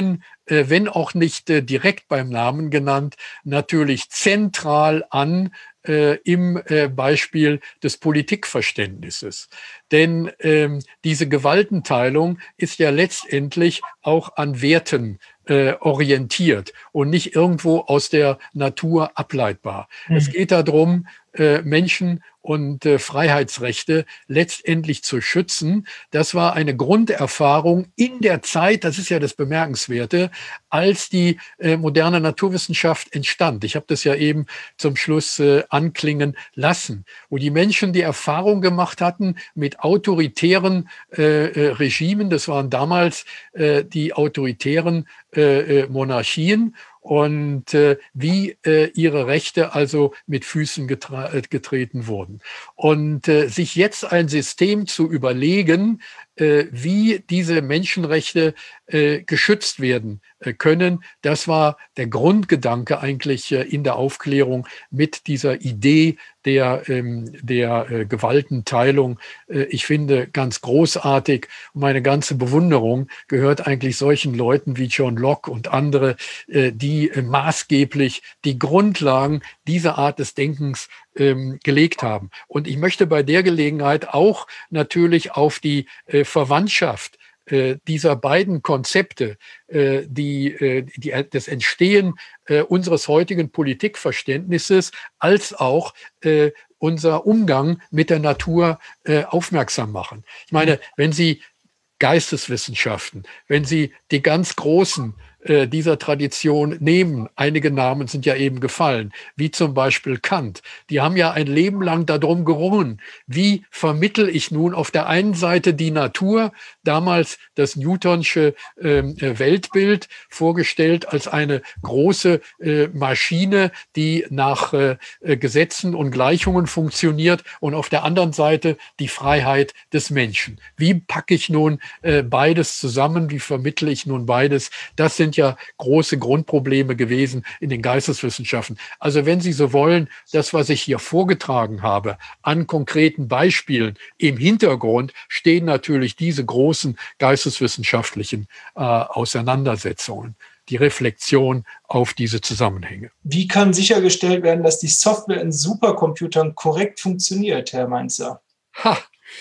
wenn auch nicht direkt beim Namen genannt, natürlich zentral an äh, im äh, Beispiel des Politikverständnisses. Denn ähm, diese Gewaltenteilung ist ja letztendlich auch an Werten äh, orientiert und nicht irgendwo aus der Natur ableitbar. Mhm. Es geht darum, äh, Menschen und äh, Freiheitsrechte letztendlich zu schützen. Das war eine Grunderfahrung in der Zeit, das ist ja das Bemerkenswerte, als die äh, moderne Naturwissenschaft entstand. Ich habe das ja eben zum Schluss äh, anklingen lassen, wo die Menschen die Erfahrung gemacht hatten mit autoritären äh, äh, Regimen, das waren damals äh, die autoritären äh, äh, Monarchien, und äh, wie äh, ihre Rechte also mit Füßen getreten wurden. Und äh, sich jetzt ein System zu überlegen, äh, wie diese Menschenrechte äh, geschützt werden äh, können, das war der Grundgedanke eigentlich äh, in der Aufklärung mit dieser Idee der, ähm, der äh, Gewaltenteilung. Äh, ich finde ganz großartig, und meine ganze Bewunderung gehört eigentlich solchen Leuten wie John Locke und andere, äh, die äh, maßgeblich die Grundlagen dieser Art des Denkens ähm, gelegt haben. Und ich möchte bei der Gelegenheit auch natürlich auf die äh, Verwandtschaft äh, dieser beiden Konzepte, äh, die, äh, die, das Entstehen äh, unseres heutigen Politikverständnisses als auch äh, unser Umgang mit der Natur äh, aufmerksam machen. Ich meine, wenn Sie Geisteswissenschaften, wenn Sie die ganz großen äh, dieser Tradition nehmen, einige Namen sind ja eben gefallen, wie zum Beispiel Kant, die haben ja ein Leben lang darum gerungen, wie vermittel ich nun auf der einen Seite die Natur, damals das Newtonsche äh, Weltbild vorgestellt als eine große äh, Maschine, die nach äh, Gesetzen und Gleichungen funktioniert, und auf der anderen Seite die Freiheit des Menschen. Wie packe ich nun äh, beides zusammen? Wie vermittle ich nun beides? Das sind ja große Grundprobleme gewesen in den Geisteswissenschaften. Also wenn Sie so wollen, das, was ich hier vorgetragen habe, an konkreten Beispielen im Hintergrund stehen natürlich diese großen geisteswissenschaftlichen äh, Auseinandersetzungen, die Reflexion auf diese Zusammenhänge. Wie kann sichergestellt werden, dass die Software in Supercomputern korrekt funktioniert, Herr Mainzer? Ha,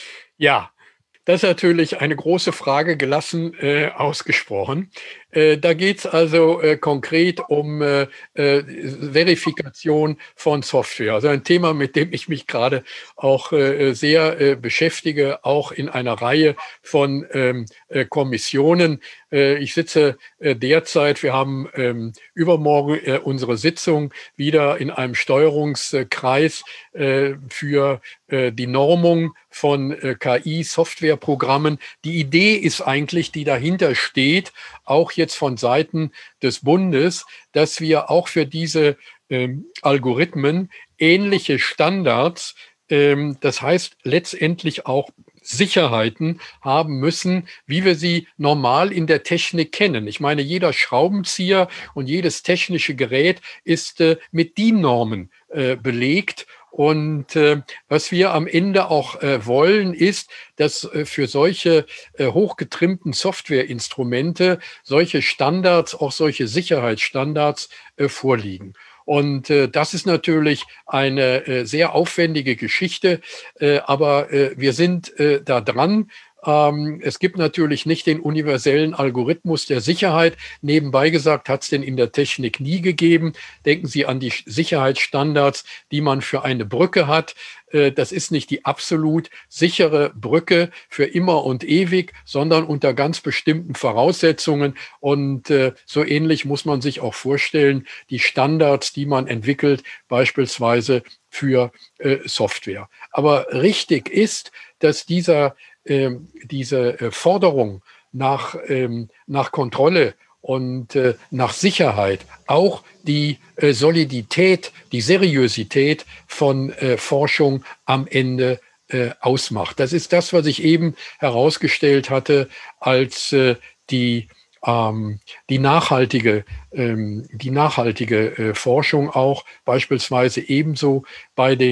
ja. Das ist natürlich eine große Frage, gelassen äh, ausgesprochen. Äh, da geht es also äh, konkret um äh, äh, Verifikation von Software. Also ein Thema, mit dem ich mich gerade auch äh, sehr äh, beschäftige, auch in einer Reihe von ähm, äh, Kommissionen. Äh, ich sitze äh, derzeit, wir haben ähm, übermorgen äh, unsere Sitzung wieder in einem Steuerungskreis äh, für äh, die Normung von äh, K I-Softwareprogrammen. Die Idee ist eigentlich, die dahinter steht, auch jetzt von Seiten des Bundes, dass wir auch für diese ähm, Algorithmen ähnliche Standards, ähm, das heißt letztendlich auch Sicherheiten haben müssen, wie wir sie normal in der Technik kennen. Ich meine, jeder Schraubenzieher und jedes technische Gerät ist äh, mit DIN-Normen äh, belegt. Und äh, was wir am Ende auch äh, wollen, ist, dass äh, für solche äh, hochgetrimmten Softwareinstrumente solche Standards, auch solche Sicherheitsstandards äh, vorliegen. Und äh, das ist natürlich eine äh, sehr aufwendige Geschichte, äh, aber äh, wir sind äh, da dran. Ähm, es gibt natürlich nicht den universellen Algorithmus der Sicherheit. Nebenbei gesagt, hat es den in der Technik nie gegeben. Denken Sie an die Sicherheitsstandards, die man für eine Brücke hat. Äh, das ist nicht die absolut sichere Brücke für immer und ewig, sondern unter ganz bestimmten Voraussetzungen. Und äh, so ähnlich muss man sich auch vorstellen, die Standards, die man entwickelt, beispielsweise für äh, Software. Aber richtig ist, dass dieser Ähm, diese äh, Forderung nach, ähm, nach Kontrolle und äh, nach Sicherheit, auch die äh, Solidität, die Seriosität von äh, Forschung am Ende äh, ausmacht. Das ist das, was ich eben herausgestellt hatte, als äh, die ähm, die nachhaltige, ähm, die nachhaltige äh, Forschung auch beispielsweise ebenso bei den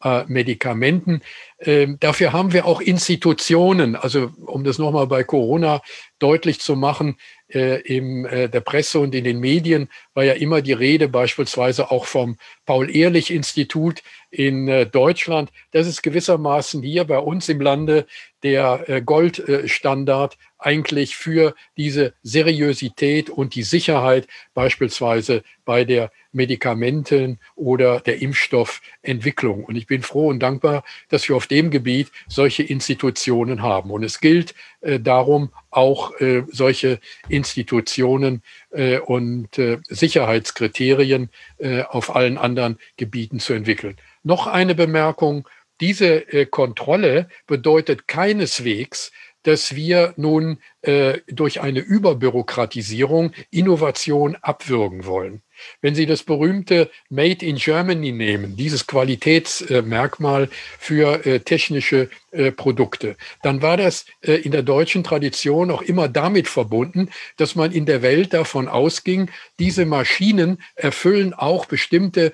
äh, Medikamenten. Ähm, dafür haben wir auch Institutionen, also um das nochmal bei Corona deutlich zu machen, äh, in äh, der Presse und in den Medien war ja immer die Rede, beispielsweise auch vom Paul-Ehrlich-Institut in äh, Deutschland. Das ist gewissermaßen hier bei uns im Lande der äh, Goldstandard eigentlich für diese Seriosität und die Sicherheit beispielsweise bei der Medikamenten- oder der Impfstoffentwicklung. Und ich bin froh und dankbar, dass wir auf dem Gebiet solche Institutionen haben. Und es gilt äh, darum, auch äh, solche Institutionen äh, und äh, Sicherheitskriterien äh, auf allen anderen Gebieten zu entwickeln. Noch eine Bemerkung. Diese äh, Kontrolle bedeutet keineswegs, dass wir nun äh, durch eine Überbürokratisierung Innovation abwürgen wollen. Wenn Sie das berühmte Made in Germany nehmen, dieses Qualitätsmerkmal für äh, technische äh, Produkte, dann war das äh, in der deutschen Tradition auch immer damit verbunden, dass man in der Welt davon ausging, diese Maschinen erfüllen auch bestimmte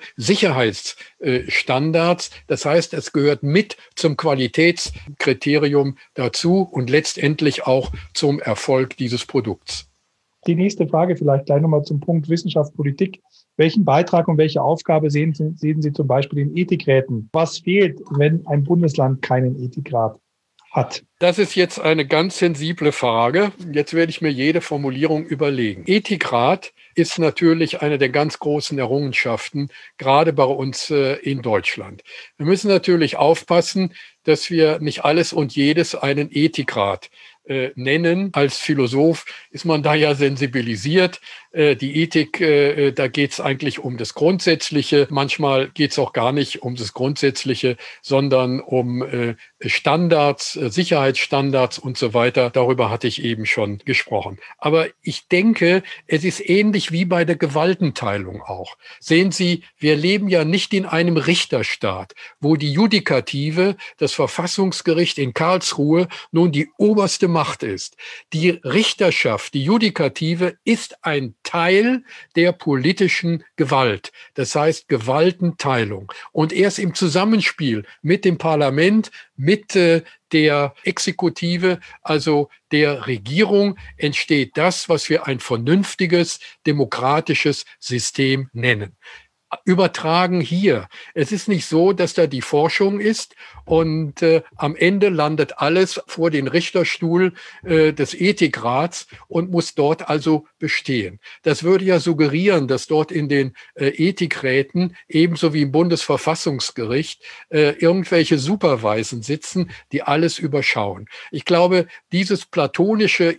Sicherheitsstandards. Das heißt, es gehört mit zum Qualitätskriterium dazu und letztendlich auch zum Erfolg dieses Produkts. Die nächste Frage vielleicht gleich nochmal zum Punkt Wissenschaft, Politik. Welchen Beitrag und welche Aufgabe sehen Sie, sehen Sie zum Beispiel in Ethikräten? Was fehlt, wenn ein Bundesland keinen Ethikrat hat? Das ist jetzt eine ganz sensible Frage. Jetzt werde ich mir jede Formulierung überlegen. Ethikrat ist natürlich eine der ganz großen Errungenschaften, gerade bei uns äh, in Deutschland. Wir müssen natürlich aufpassen, dass wir nicht alles und jedes einen Ethikrat äh, nennen. Als Philosoph ist man da ja sensibilisiert. Äh, die Ethik, äh, da geht es eigentlich um das Grundsätzliche. Manchmal geht es auch gar nicht um das Grundsätzliche, sondern um äh, Standards, äh, Sicherheitsstandards und so weiter. Darüber hatte ich eben schon gesprochen. Aber ich denke, es ist ähnlich wie bei der Gewaltenteilung auch. Sehen Sie, wir leben ja nicht in einem Richterstaat, wo die Judikative, das Verfassungsgericht in Karlsruhe, nun die oberste Macht ist. Die Richterschaft, die Judikative ist ein Teil der politischen Gewalt. Das heißt Gewaltenteilung. Und erst im Zusammenspiel mit dem Parlament, mit äh, der Exekutive, also der Regierung, entsteht das, was wir ein vernünftiges, demokratisches System nennen. Übertragen hier. Es ist nicht so, dass da die Forschung ist und äh, am Ende landet alles vor den Richterstuhl äh, des Ethikrats und muss dort also bestehen. Das würde ja suggerieren, dass dort in den äh, Ethikräten ebenso wie im Bundesverfassungsgericht äh, irgendwelche Superweisen sitzen, die alles überschauen. Ich glaube, dieses platonische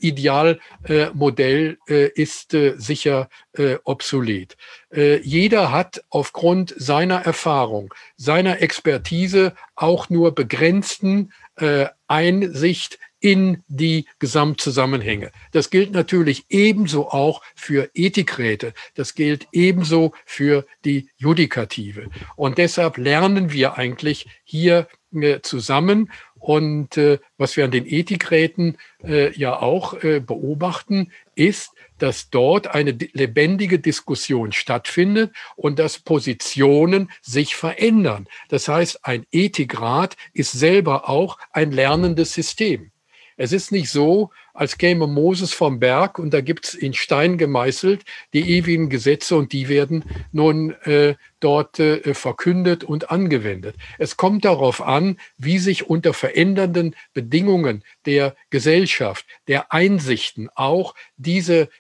Idealmodell äh, äh, ist äh, sicher äh, obsolet. Äh, jeder hat aufgrund seiner Erfahrung, seiner Expertise auch nur begrenzten äh, Einsicht in die Gesamtzusammenhänge. Das gilt natürlich ebenso auch für Ethikräte. Das gilt ebenso für die Judikative. Und deshalb lernen wir eigentlich hier äh, zusammen. Und äh, was wir an den Ethikräten äh, ja auch äh, beobachten, ist, dass dort eine lebendige Diskussion stattfindet und dass Positionen sich verändern. Das heißt, ein Ethikrat ist selber auch ein lernendes System. Es ist nicht so, als käme Moses vom Berg und da gibt's in Stein gemeißelt die ewigen Gesetze und die werden nun äh, dort äh, verkündet und angewendet. Es kommt darauf an, wie sich unter verändernden Bedingungen der Gesellschaft, der Einsichten auch diese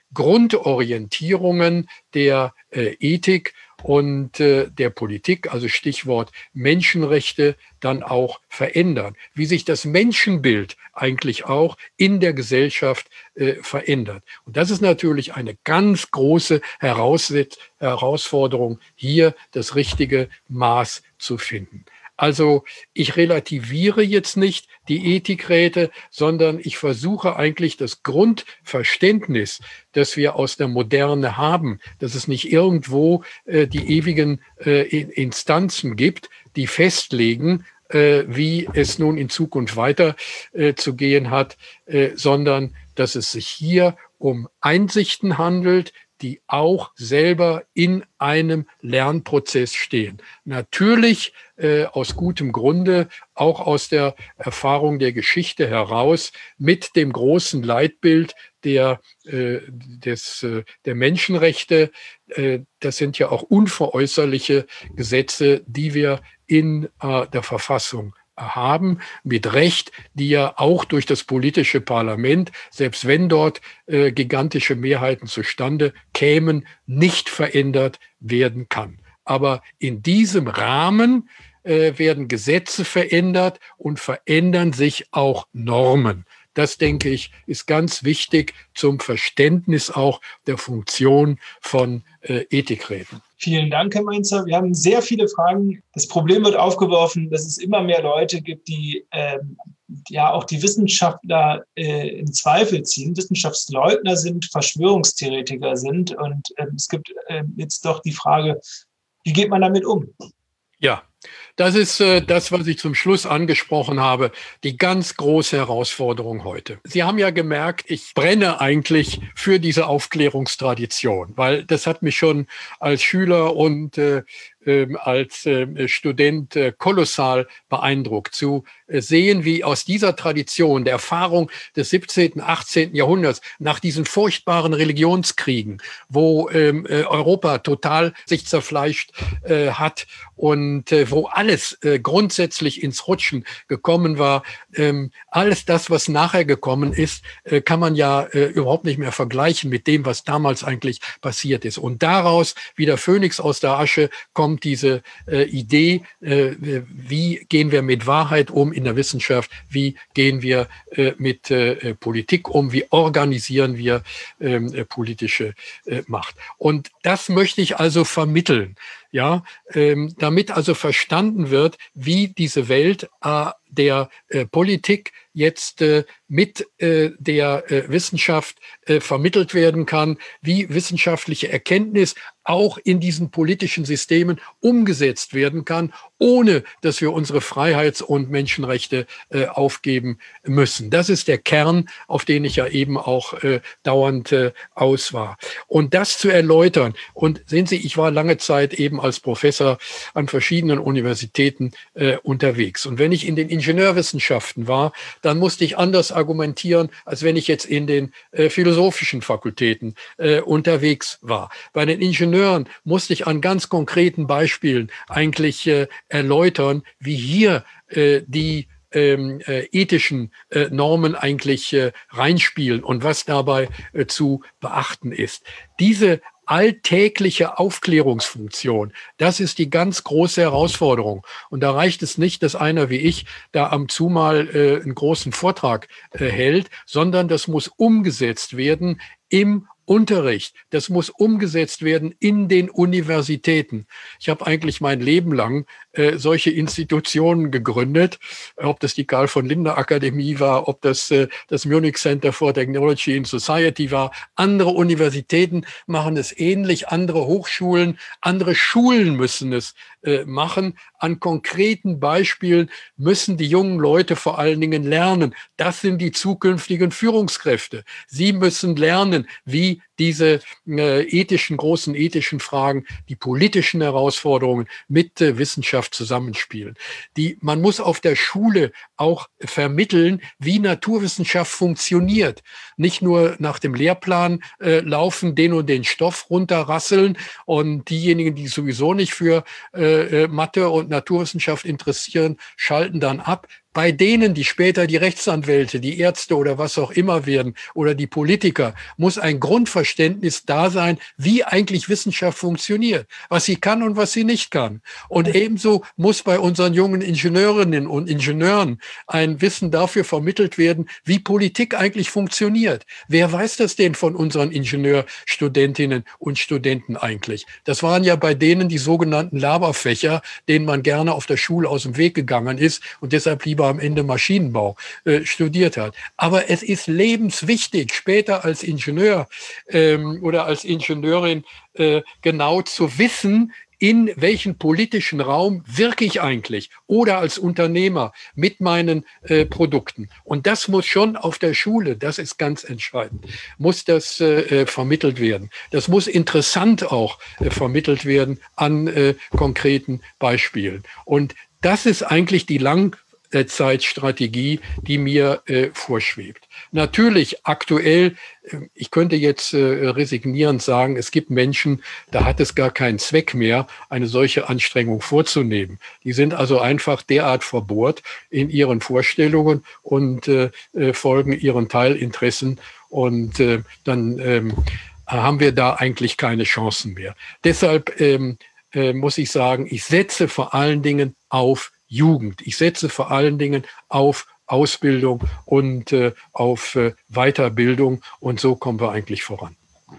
Grundorientierungen der äh, Ethik und äh, der Politik, also Stichwort Menschenrechte, dann auch verändern. Wie sich das Menschenbild eigentlich auch in der Gesellschaft äh, verändert. Und das ist natürlich eine ganz große Heraus- Herausforderung, hier das richtige Maß zu finden. Also ich relativiere jetzt nicht die Ethikräte, sondern ich versuche eigentlich das Grundverständnis, das wir aus der Moderne haben, dass es nicht irgendwo äh, die ewigen äh, Instanzen gibt, die festlegen, äh, wie es nun in Zukunft weiter äh, zu gehen hat, äh, sondern dass es sich hier um Einsichten handelt, die auch selber in einem Lernprozess stehen. Natürlich äh, aus gutem Grunde, auch aus der Erfahrung der Geschichte heraus, mit dem großen Leitbild der, äh, des, äh, der Menschenrechte. Äh, das sind ja auch unveräußerliche Gesetze, die wir in äh, der Verfassung haben, mit Recht, die ja auch durch das politische Parlament, selbst wenn dort äh, gigantische Mehrheiten zustande kämen, nicht verändert werden kann. Aber in diesem Rahmen äh, werden Gesetze verändert und verändern sich auch Normen. Das, denke ich, ist ganz wichtig zum Verständnis auch der Funktion von äh, Ethikräten. Vielen Dank, Herr Mainzer. Wir haben sehr viele Fragen. Das Problem wird aufgeworfen, dass es immer mehr Leute gibt, die ähm, ja auch die Wissenschaftler äh, in Zweifel ziehen, Wissenschaftsleugner sind, Verschwörungstheoretiker sind. Und äh, es gibt äh, jetzt doch die Frage, wie geht man damit um? Ja, das ist äh, das, was ich zum Schluss angesprochen habe, die ganz große Herausforderung heute. Sie haben ja gemerkt, ich brenne eigentlich für diese Aufklärungstradition, weil das hat mich schon als Schüler und äh, äh, als äh, Student äh, kolossal beeindruckt, zu äh, sehen, wie aus dieser Tradition, der Erfahrung des siebzehnten, achtzehnten Jahrhunderts, nach diesen furchtbaren Religionskriegen, wo ähm, äh, Europa total sich zerfleischt äh, hat und äh, wo alles äh, grundsätzlich ins Rutschen gekommen war. Ähm, alles das, was nachher gekommen ist, äh, kann man ja äh, überhaupt nicht mehr vergleichen mit dem, was damals eigentlich passiert ist. Und daraus, wie der Phönix aus der Asche, kommt diese äh, Idee, äh, wie gehen wir mit Wahrheit um in der Wissenschaft, wie gehen wir äh, mit äh, Politik um, wie organisieren wir äh, politische äh, Macht. Und das möchte ich also vermitteln. Ja, ähm, damit also verstanden wird, wie diese Welt äh, der äh, Politik jetzt äh, mit äh, der äh, Wissenschaft äh, vermittelt werden kann, wie wissenschaftliche Erkenntnis auch in diesen politischen Systemen umgesetzt werden kann, ohne dass wir unsere Freiheits- und Menschenrechte äh, aufgeben müssen. Das ist der Kern, auf den ich ja eben auch äh, dauernd äh, aus war. Und das zu erläutern, und sehen Sie, ich war lange Zeit eben als Professor an verschiedenen Universitäten äh, unterwegs. Und wenn ich in den Ingenieurwissenschaften war, dann musste ich anders argumentieren, als wenn ich jetzt in den äh, philosophischen Fakultäten äh, unterwegs war. Bei den Ingenieuren musste ich an ganz konkreten Beispielen eigentlich äh, erläutern, wie hier äh, die Ähm, äh, ethischen äh, Normen eigentlich äh, reinspielen und was dabei äh, zu beachten ist. Diese alltägliche Aufklärungsfunktion, das ist die ganz große Herausforderung. Und da reicht es nicht, dass einer wie ich da am zu mal äh, einen großen Vortrag äh, hält, sondern das muss umgesetzt werden im Unterricht. Das muss umgesetzt werden in den Universitäten. Ich habe eigentlich mein Leben lang äh, solche Institutionen gegründet, ob das die Carl von Linde Akademie war, ob das äh, das Munich Center for Technology and Society war. Andere Universitäten machen es ähnlich, andere Hochschulen, andere Schulen müssen es äh, machen. An konkreten Beispielen müssen die jungen Leute vor allen Dingen lernen. Das sind die zukünftigen Führungskräfte. Sie müssen lernen, wie diese äh, ethischen, großen ethischen Fragen, die politischen Herausforderungen mit äh, Wissenschaft zusammenspielen. Die, man muss auf der Schule auch vermitteln, wie Naturwissenschaft funktioniert. Nicht nur nach dem Lehrplan äh, laufen, den und den Stoff runterrasseln und diejenigen, die sowieso nicht für äh, Mathe und Naturwissenschaft interessieren, schalten dann ab. Bei denen, die später die Rechtsanwälte, die Ärzte oder was auch immer werden oder die Politiker, muss ein Grundverständnis da sein, wie eigentlich Wissenschaft funktioniert, was sie kann und was sie nicht kann. Und ebenso muss bei unseren jungen Ingenieurinnen und Ingenieuren ein Wissen dafür vermittelt werden, wie Politik eigentlich funktioniert. Wer weiß das denn von unseren Ingenieurstudentinnen und Studenten eigentlich? Das waren ja bei denen die sogenannten Laberfächer, denen man gerne auf der Schule aus dem Weg gegangen ist und deshalb lieber am Ende Maschinenbau äh, studiert hat. Aber es ist lebenswichtig, später als Ingenieur ähm, oder als Ingenieurin äh, genau zu wissen, in welchen politischen Raum wirke ich eigentlich oder als Unternehmer mit meinen äh, Produkten. Und das muss schon auf der Schule, das ist ganz entscheidend, muss das äh, vermittelt werden. Das muss interessant auch äh, vermittelt werden an äh, konkreten Beispielen. Und das ist eigentlich die Langzeitstrategie, die mir äh, vorschwebt. Natürlich aktuell, ich könnte jetzt äh, resignierend sagen, es gibt Menschen, da hat es gar keinen Zweck mehr, eine solche Anstrengung vorzunehmen. Die sind also einfach derart verbohrt in ihren Vorstellungen und äh, folgen ihren Teilinteressen und äh, dann ähm, haben wir da eigentlich keine Chancen mehr. Deshalb ähm, äh, muss ich sagen, ich setze vor allen Dingen auf Jugend. Ich setze vor allen Dingen auf Ausbildung und äh, auf äh, Weiterbildung und so kommen wir eigentlich voran.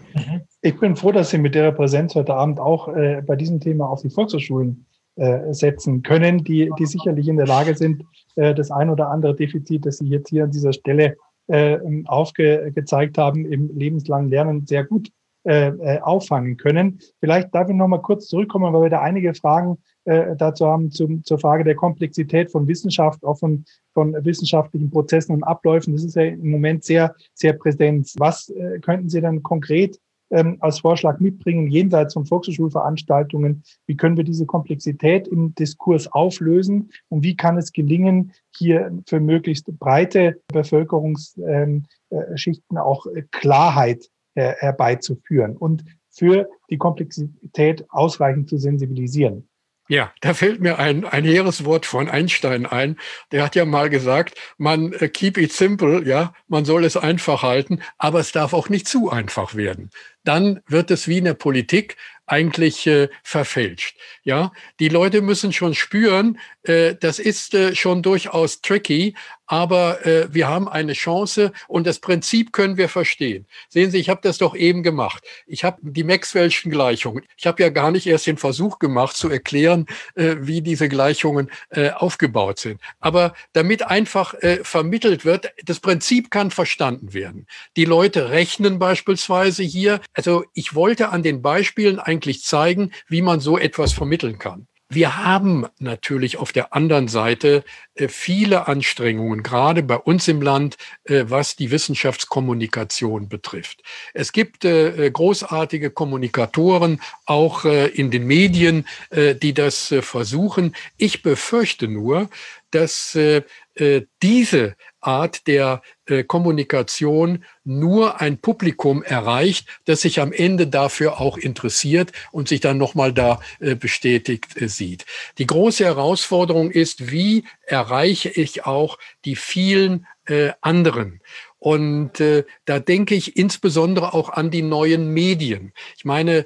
Ich bin froh, dass Sie mit Ihrer Präsenz heute Abend auch äh, bei diesem Thema auf die Volkshochschulen äh, setzen können, die, die sicherlich in der Lage sind, äh, das ein oder andere Defizit, das Sie jetzt hier an dieser Stelle äh, aufgezeigt haben, im lebenslangen Lernen sehr gut äh, auffangen können. Vielleicht darf ich noch mal kurz zurückkommen, weil wir da einige Fragen äh, dazu haben zum, zur Frage der Komplexität von Wissenschaft, auch von, von wissenschaftlichen Prozessen und Abläufen. Das ist ja im Moment sehr, sehr präsent. Was äh, könnten Sie dann konkret ähm, als Vorschlag mitbringen, jenseits von Volkshochschulveranstaltungen? Wie können wir diese Komplexität im Diskurs auflösen? Und wie kann es gelingen, hier für möglichst breite Bevölkerungsschichten ähm, auch Klarheit äh, herbeizuführen und für die Komplexität ausreichend zu sensibilisieren? Ja, da fällt mir ein, ein hehres Wort von Einstein ein. Der hat ja mal gesagt, man uh, keep it simple, ja, man soll es einfach halten, aber es darf auch nicht zu einfach werden. Dann wird es wie in der Politik eigentlich äh, verfälscht. Ja, die Leute müssen schon spüren, äh, das ist äh, schon durchaus tricky, aber äh, wir haben eine Chance und das Prinzip können wir verstehen. Sehen Sie, ich habe das doch eben gemacht. Ich habe die Maxwell'schen Gleichungen. Ich habe ja gar nicht erst den Versuch gemacht zu erklären, äh, wie diese Gleichungen äh, aufgebaut sind. Aber damit einfach äh, vermittelt wird, das Prinzip kann verstanden werden. Die Leute rechnen beispielsweise hier. Also ich wollte an den Beispielen eigentlich zeigen, wie man so etwas vermitteln kann. Wir haben natürlich auf der anderen Seite äh, viele Anstrengungen, gerade bei uns im Land, äh, was die Wissenschaftskommunikation betrifft. Es gibt äh, großartige Kommunikatoren, auch äh, in den Medien, äh, die das äh, versuchen. Ich befürchte nur, dass äh, äh, diese Art der äh, Kommunikation nur ein Publikum erreicht, das sich am Ende dafür auch interessiert und sich dann nochmal da äh, bestätigt äh, sieht. Die große Herausforderung ist, wie erreiche ich auch die vielen äh, anderen? Und äh, da denke ich insbesondere auch an die neuen Medien. Ich meine,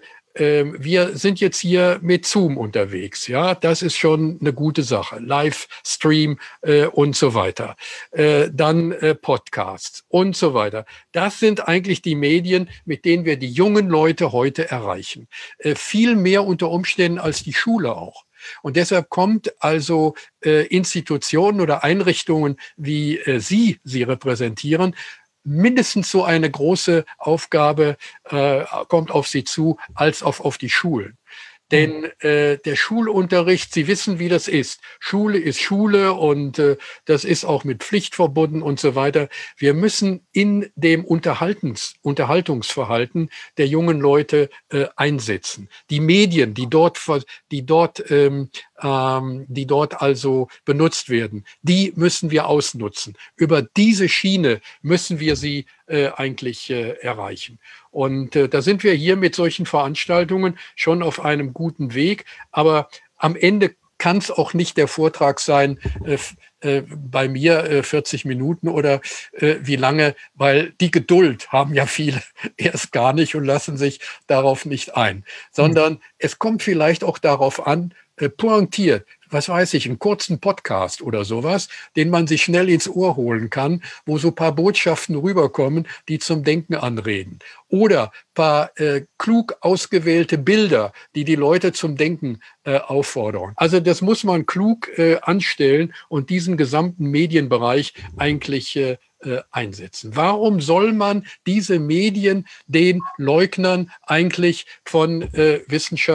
wir sind jetzt hier mit Zoom unterwegs, ja, das ist schon eine gute Sache. Livestream äh, und so weiter. Äh, dann äh, Podcasts und so weiter. Das sind eigentlich die Medien, mit denen wir die jungen Leute heute erreichen. Äh, viel mehr unter Umständen als die Schule auch. Und deshalb kommt also äh, Institutionen oder Einrichtungen, wie äh, Sie sie repräsentieren, mindestens so eine große Aufgabe äh, kommt auf sie zu, als auf, auf die Schulen. Denn äh, der Schulunterricht, Sie wissen, wie das ist. Schule ist Schule und äh, das ist auch mit Pflicht verbunden und so weiter. Wir müssen in dem Unterhaltens, Unterhaltungsverhalten der jungen Leute äh, einsetzen. Die Medien, die dort, die dort, ähm, ähm, die dort also benutzt werden, die müssen wir ausnutzen. Über diese Schiene müssen wir sie äh, eigentlich äh, erreichen. Und äh, da sind wir hier mit solchen Veranstaltungen schon auf einem guten Weg. Aber am Ende kann es auch nicht der Vortrag sein, äh, äh, bei mir äh, vierzig Minuten oder äh, wie lange, weil die Geduld haben ja viele erst gar nicht und lassen sich darauf nicht ein. Sondern mhm. es kommt vielleicht auch darauf an, äh, pointiert, was weiß ich, einen kurzen Podcast oder sowas, den man sich schnell ins Ohr holen kann, wo so ein paar Botschaften rüberkommen, die zum Denken anregen. Oder paar äh, klug ausgewählte Bilder, die die Leute zum Denken äh, auffordern. Also das muss man klug äh, anstellen und diesen gesamten Medienbereich eigentlich äh, äh, einsetzen. Warum soll man diese Medien den Leugnern eigentlich von äh, Wissenschaft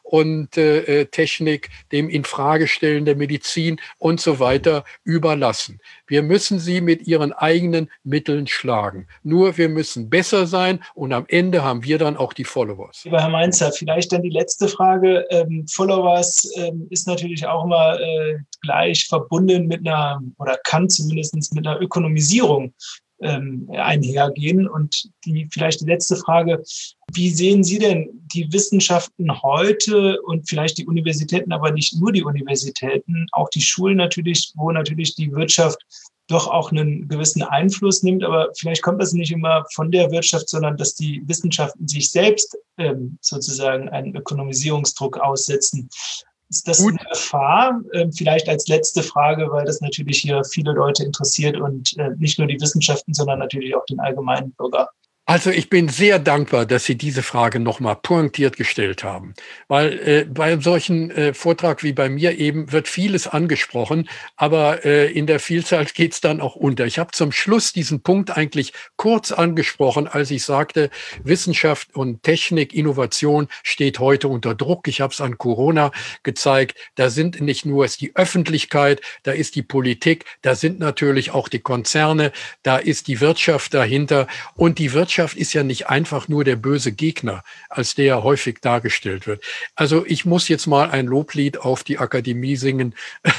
und äh, Technik, dem Infragestellen der Medizin und so weiter überlassen. Wir müssen sie mit ihren eigenen Mitteln schlagen. Nur wir müssen besser sein und am Ende haben wir dann auch die Followers. Lieber Herr Mainzer, vielleicht dann die letzte Frage. Ähm, Followers ähm, ist natürlich auch immer äh, gleich verbunden mit einer, oder kann zumindest mit einer Ökonomisierung ähm, einhergehen. Und die vielleicht die letzte Frage, wie sehen Sie denn die Wissenschaften heute und vielleicht die Universitäten, aber nicht nur die Universitäten, auch die Schulen natürlich, wo natürlich die Wirtschaft doch auch einen gewissen Einfluss nimmt, aber vielleicht kommt das nicht immer von der Wirtschaft, sondern dass die Wissenschaften sich selbst ähm, sozusagen einen Ökonomisierungsdruck aussetzen. Ist das Gut. eine Gefahr? Ähm, vielleicht als letzte Frage, weil das natürlich hier viele Leute interessiert und äh, nicht nur die Wissenschaften, sondern natürlich auch den allgemeinen Bürger. Also ich bin sehr dankbar, dass Sie diese Frage nochmal pointiert gestellt haben, weil äh, bei einem solchen äh, Vortrag wie bei mir eben wird vieles angesprochen, aber äh, in der Vielzahl geht es dann auch unter. Ich habe zum Schluss diesen Punkt eigentlich kurz angesprochen, als ich sagte, Wissenschaft und Technik, Innovation steht heute unter Druck. Ich habe es an Corona gezeigt. Da sind nicht nur ist die Öffentlichkeit, da ist die Politik, da sind natürlich auch die Konzerne, da ist die Wirtschaft dahinter und die Wirtschaft ist ja nicht einfach nur der böse Gegner, als der häufig dargestellt wird. Also ich muss jetzt mal ein Loblied auf die Akademie singen,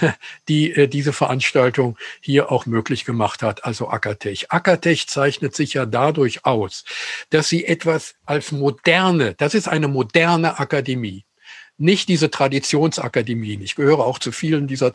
die äh, diese Veranstaltung hier auch möglich gemacht hat, also Akatech. Akatech zeichnet sich ja dadurch aus, dass sie etwas als moderne, das ist eine moderne Akademie. Nicht diese Traditionsakademien. Ich gehöre auch zu vielen dieser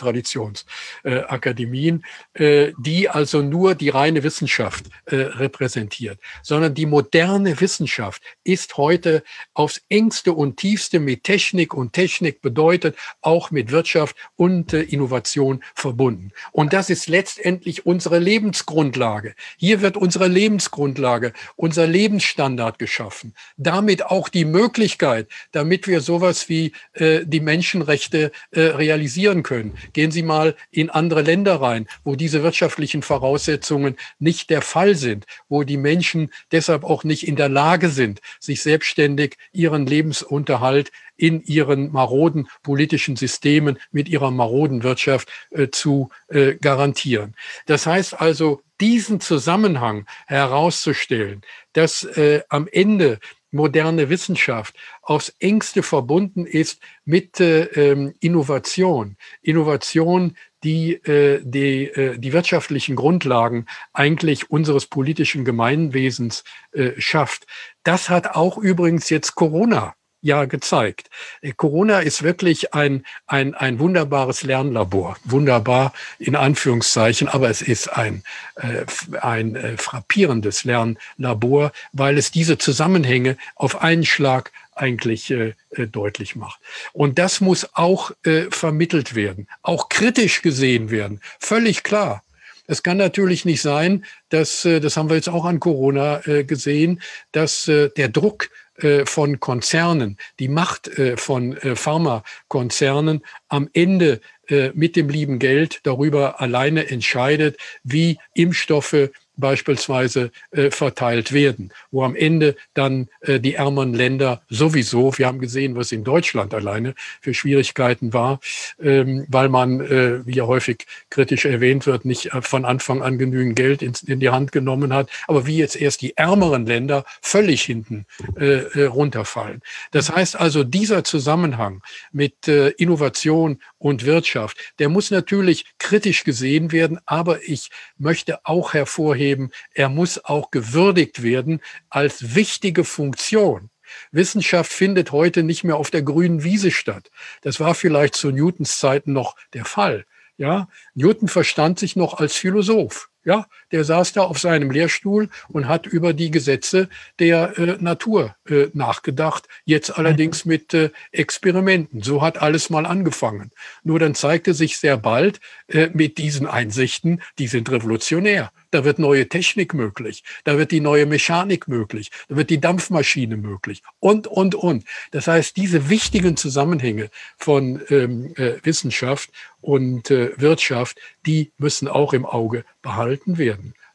Traditionsakademien, äh, äh, die also nur die reine Wissenschaft äh, repräsentiert, sondern die moderne Wissenschaft ist heute aufs engste und tiefste mit Technik und Technik bedeutet auch mit Wirtschaft und äh, Innovation verbunden. Und das ist letztendlich unsere Lebensgrundlage. Hier wird unsere Lebensgrundlage, unser Lebensstandard geschaffen. Damit auch die Möglichkeit, damit wir sowas wie die Menschenrechte äh, realisieren können. Gehen Sie mal in andere Länder rein, wo diese wirtschaftlichen Voraussetzungen nicht der Fall sind, wo die Menschen deshalb auch nicht in der Lage sind, sich selbstständig ihren Lebensunterhalt in ihren maroden politischen Systemen mit ihrer maroden Wirtschaft äh, zu äh, garantieren. Das heißt also, diesen Zusammenhang herauszustellen, dass äh, am Ende moderne Wissenschaft aufs engste verbunden ist mit äh, Innovation. Innovation, die äh, die, äh, die wirtschaftlichen Grundlagen eigentlich unseres politischen Gemeinwesens äh, schafft. Das hat auch übrigens jetzt Corona ja gezeigt. Corona ist wirklich ein, ein, ein wunderbares Lernlabor. Wunderbar in Anführungszeichen, aber es ist ein, äh, ein äh, frappierendes Lernlabor, weil es diese Zusammenhänge auf einen Schlag eigentlich äh, deutlich macht. Und das muss auch äh, vermittelt werden, auch kritisch gesehen werden, völlig klar. Es kann natürlich nicht sein, dass, äh, das haben wir jetzt auch an Corona äh, gesehen, dass äh, der Druck von Konzernen, die Macht von Pharmakonzernen am Ende mit dem lieben Geld darüber alleine entscheidet, wie Impfstoffe beispielsweise äh, verteilt werden, wo am Ende dann äh, die ärmeren Länder sowieso, wir haben gesehen, was in Deutschland alleine für Schwierigkeiten war, ähm, weil man, äh, wie ja häufig kritisch erwähnt wird, nicht äh, von Anfang an genügend Geld in, in die Hand genommen hat, aber wie jetzt erst die ärmeren Länder völlig hinten äh, äh, runterfallen. Das heißt also, dieser Zusammenhang mit äh, Innovation und Wirtschaft, der muss natürlich kritisch gesehen werden, aber ich möchte auch hervorheben, er muss auch gewürdigt werden als wichtige Funktion. Wissenschaft findet heute nicht mehr auf der grünen Wiese statt. Das war vielleicht zu Newtons Zeiten noch der Fall. Ja, Newton verstand sich noch als Philosoph. Ja, der saß da auf seinem Lehrstuhl und hat über die Gesetze der äh, Natur äh, nachgedacht, jetzt allerdings mit äh, Experimenten. So hat alles mal angefangen. Nur dann zeigte sich sehr bald äh, mit diesen Einsichten, die sind revolutionär. Da wird neue Technik möglich, da wird die neue Mechanik möglich, da wird die Dampfmaschine möglich und, und, und. Das heißt, diese wichtigen Zusammenhänge von ähm, äh, Wissenschaft und äh, Wirtschaft, die müssen auch im Auge behalten werden.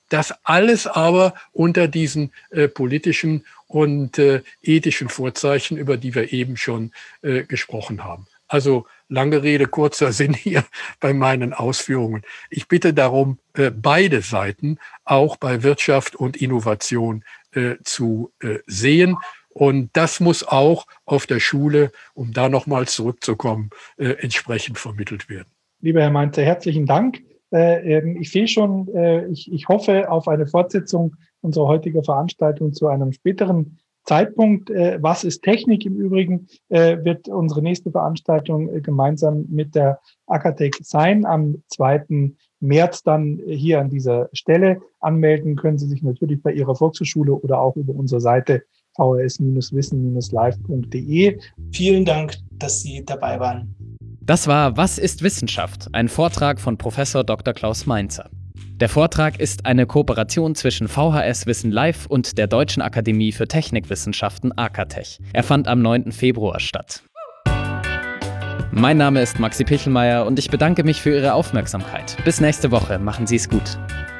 Das alles aber unter diesen äh, politischen und äh, ethischen Vorzeichen, über die wir eben schon äh, gesprochen haben. Also lange Rede, kurzer Sinn hier bei meinen Ausführungen. Ich bitte darum, äh, beide Seiten auch bei Wirtschaft und Innovation äh, zu äh, sehen. Und das muss auch auf der Schule, um da nochmal zurückzukommen, äh, entsprechend vermittelt werden. Lieber Herr Mainzer, herzlichen Dank. Äh, ich sehe schon, äh, ich, ich hoffe auf eine Fortsetzung unserer heutigen Veranstaltung zu einem späteren Zeitpunkt. Äh, was ist Technik im Übrigen, äh, wird unsere nächste Veranstaltung äh, gemeinsam mit der Akatech sein. Am zweiten März dann hier an dieser Stelle. Anmelden können Sie sich natürlich bei Ihrer Volkshochschule oder auch über unsere Seite v h s wissen live punkt d e. Vielen Dank, dass Sie dabei waren. Das war Was ist Wissenschaft? Ein Vortrag von Professor Doktor Klaus Mainzer. Der Vortrag ist eine Kooperation zwischen V H S Wissen Live und der Deutschen Akademie für Technikwissenschaften Akatech. Er fand am neunten Februar statt. Mein Name ist Maxi Pichelmeier und ich bedanke mich für Ihre Aufmerksamkeit. Bis nächste Woche, machen Sie es gut.